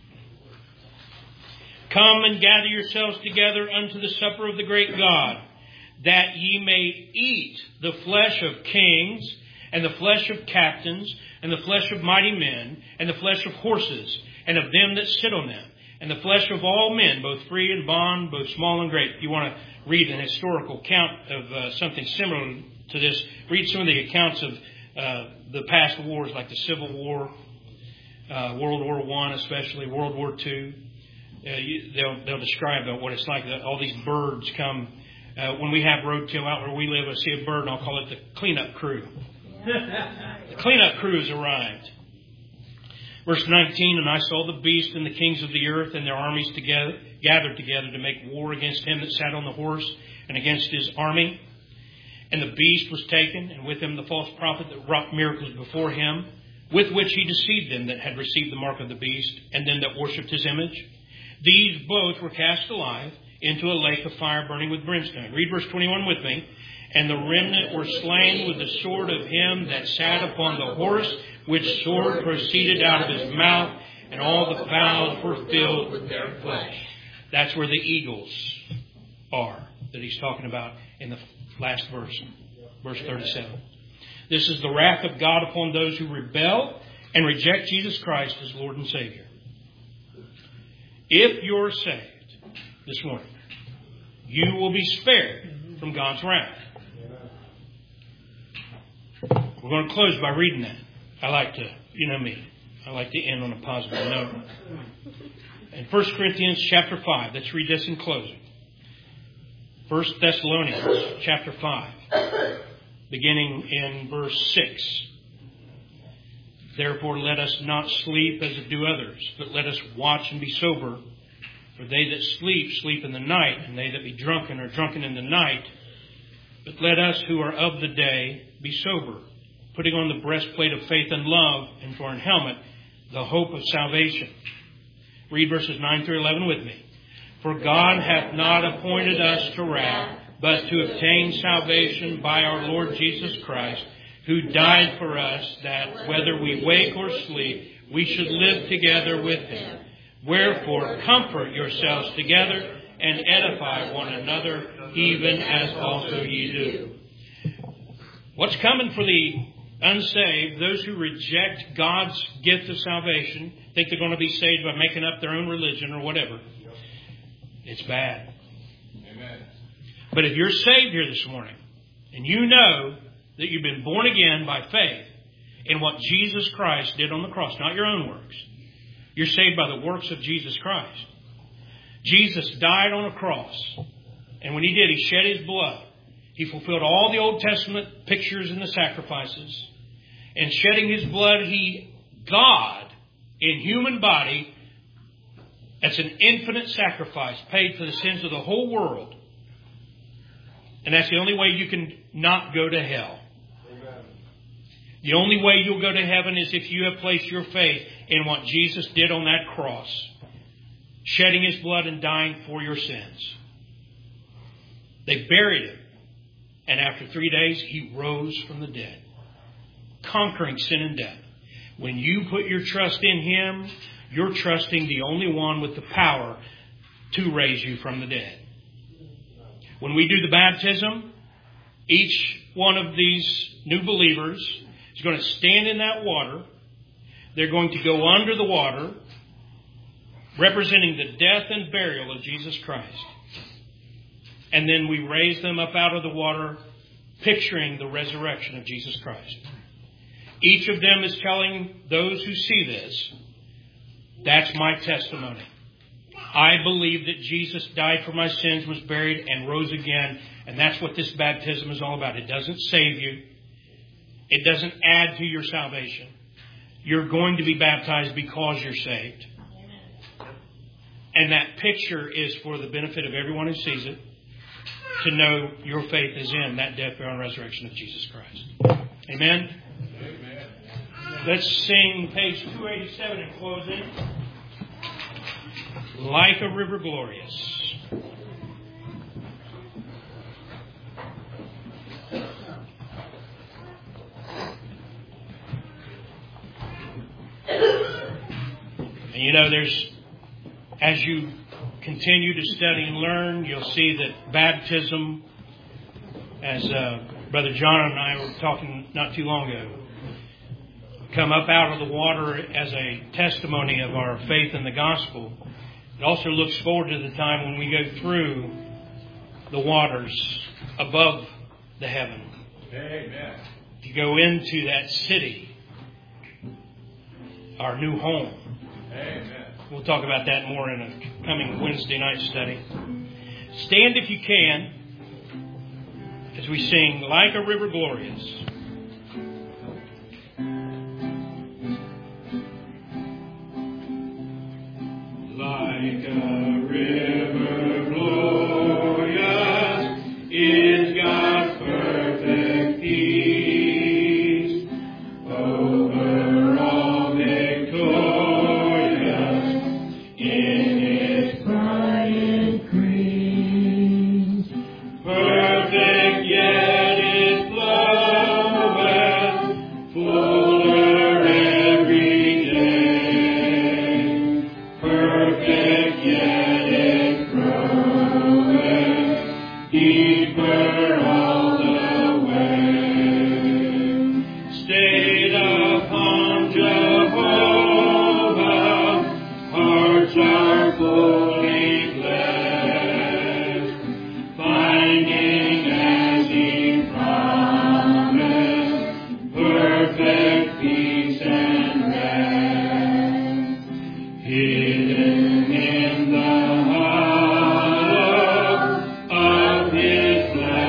Come and gather yourselves together unto the supper of the great God, that ye may eat the flesh of kings, and the flesh of captains, and the flesh of mighty men, and the flesh of horses, and of them that sit on them, and the flesh of all men, both free and bond, both small and great. If you want to read an historical account of uh, something similar to this, read some of the accounts of uh, the past wars, like the Civil War, uh, World War One, especially World War Two. Uh, you, they'll, they'll describe what it's like. All these birds come. Uh, when we have roadkill out where we live, I see a bird, and I'll call it the cleanup crew. The cleanup crew has arrived. Verse nineteen, and I saw the beast and the kings of the earth and their armies together, gathered together to make war against him that sat on the horse and against his army. And the beast was taken, and with him the false prophet that wrought miracles before him, with which he deceived them that had received the mark of the beast, and them that worshipped his image. These both were cast alive into a lake of fire burning with brimstone. Read verse twenty-one with me. And the remnant were slain with the sword of him that sat upon the horse, which sword proceeded out of his mouth, and all the fowls were filled with their flesh. That's where the eagles are that he's talking about in the last verse, verse thirty-seven. This is the wrath of God upon those who rebel and reject Jesus Christ as Lord and Savior. If you're saved this morning, you will be spared from God's wrath. We're going to close by reading that. I like to, you know me, I like to end on a positive note. In First Corinthians chapter five, let's read this in closing. First Thessalonians chapter five, beginning in verse six. Therefore let us not sleep as do others, but let us watch and be sober. For they that sleep, sleep in the night, and they that be drunken are drunken in the night. But let us who are of the day be sober, putting on the breastplate of faith and love, and for an helmet, the hope of salvation. Read verses nine through eleven with me. For God hath not appointed us to wrath, but to obtain salvation by our Lord Jesus Christ, who died for us, that whether we wake or sleep, we should live together with him. Wherefore, comfort yourselves together and edify one another, even as also ye do. What's coming for the unsaved, those who reject God's gift of salvation, think they're going to be saved by making up their own religion or whatever. It's bad. Amen. But if you're saved here this morning, and you know that you've been born again by faith in what Jesus Christ did on the cross, not your own works. You're saved by the works of Jesus Christ. Jesus died on a cross, and when he did, he shed his blood. He fulfilled all the Old Testament pictures and the sacrifices. And shedding his blood, he, God, in human body, That's an infinite sacrifice paid for the sins of the whole world. And that's the only way you can not go to hell. Amen. The only way you'll go to heaven is if you have placed your faith in what Jesus did on that cross, shedding His blood and dying for your sins. They buried Him. And after three days, He rose from the dead, conquering sin and death. When you put your trust in Him, you're trusting the only one with the power to raise you from the dead. When we do the baptism, each one of these new believers is going to stand in that water. They're going to go under the water, representing the death and burial of Jesus Christ. And then we raise them up out of the water, picturing the resurrection of Jesus Christ. Each of them is telling those who see this, that's my testimony. I believe that Jesus died for my sins, was buried, and rose again. And that's what this baptism is all about. It doesn't save you. It doesn't add to your salvation. You're going to be baptized because you're saved. And that picture is for the benefit of everyone who sees it, to know your faith is in that death, burial, and resurrection of Jesus Christ. Amen? Amen. Let's sing page two eighty-seven in closing. Like a River Glorious. And you know, there's, as you continue to study and learn, you'll see that baptism, as uh, Brother John and I were talking not too long ago, come up out of the water as a testimony of our faith in the gospel. It also looks forward to the time when we go through the waters above the heaven. Amen. To go into that city, our new home. Amen. We'll talk about that more in a coming Wednesday night study. Stand if you can as we sing Like a River Glorious. Like a river glorious is God's perfect peace, over all victorious in His quiet creams. Perfect yet it floweth, fuller every day. Perfect yet it groweth, deeper all the way. Stayed upon Jehovah, hearts are fully blessed, finding as He promised, perfect peace and rest. Hidden in the hollow of His flesh.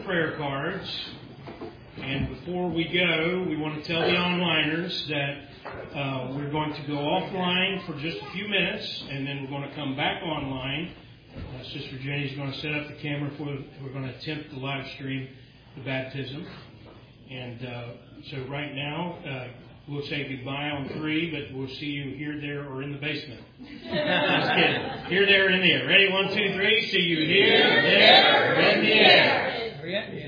prayer cards. And before we go, we want to tell the onliners that uh, we're going to go offline for just a few minutes, and then we're going to come back online. Uh, Sister Jenny's going to set up the camera for. We're going to attempt to live stream the baptism. And uh, so right now, uh, we'll say goodbye on three, but we'll see you here, there, or in the basement. Just kidding. Here, there, and in the air. Ready? One, two, three. See you here, there, or in the air.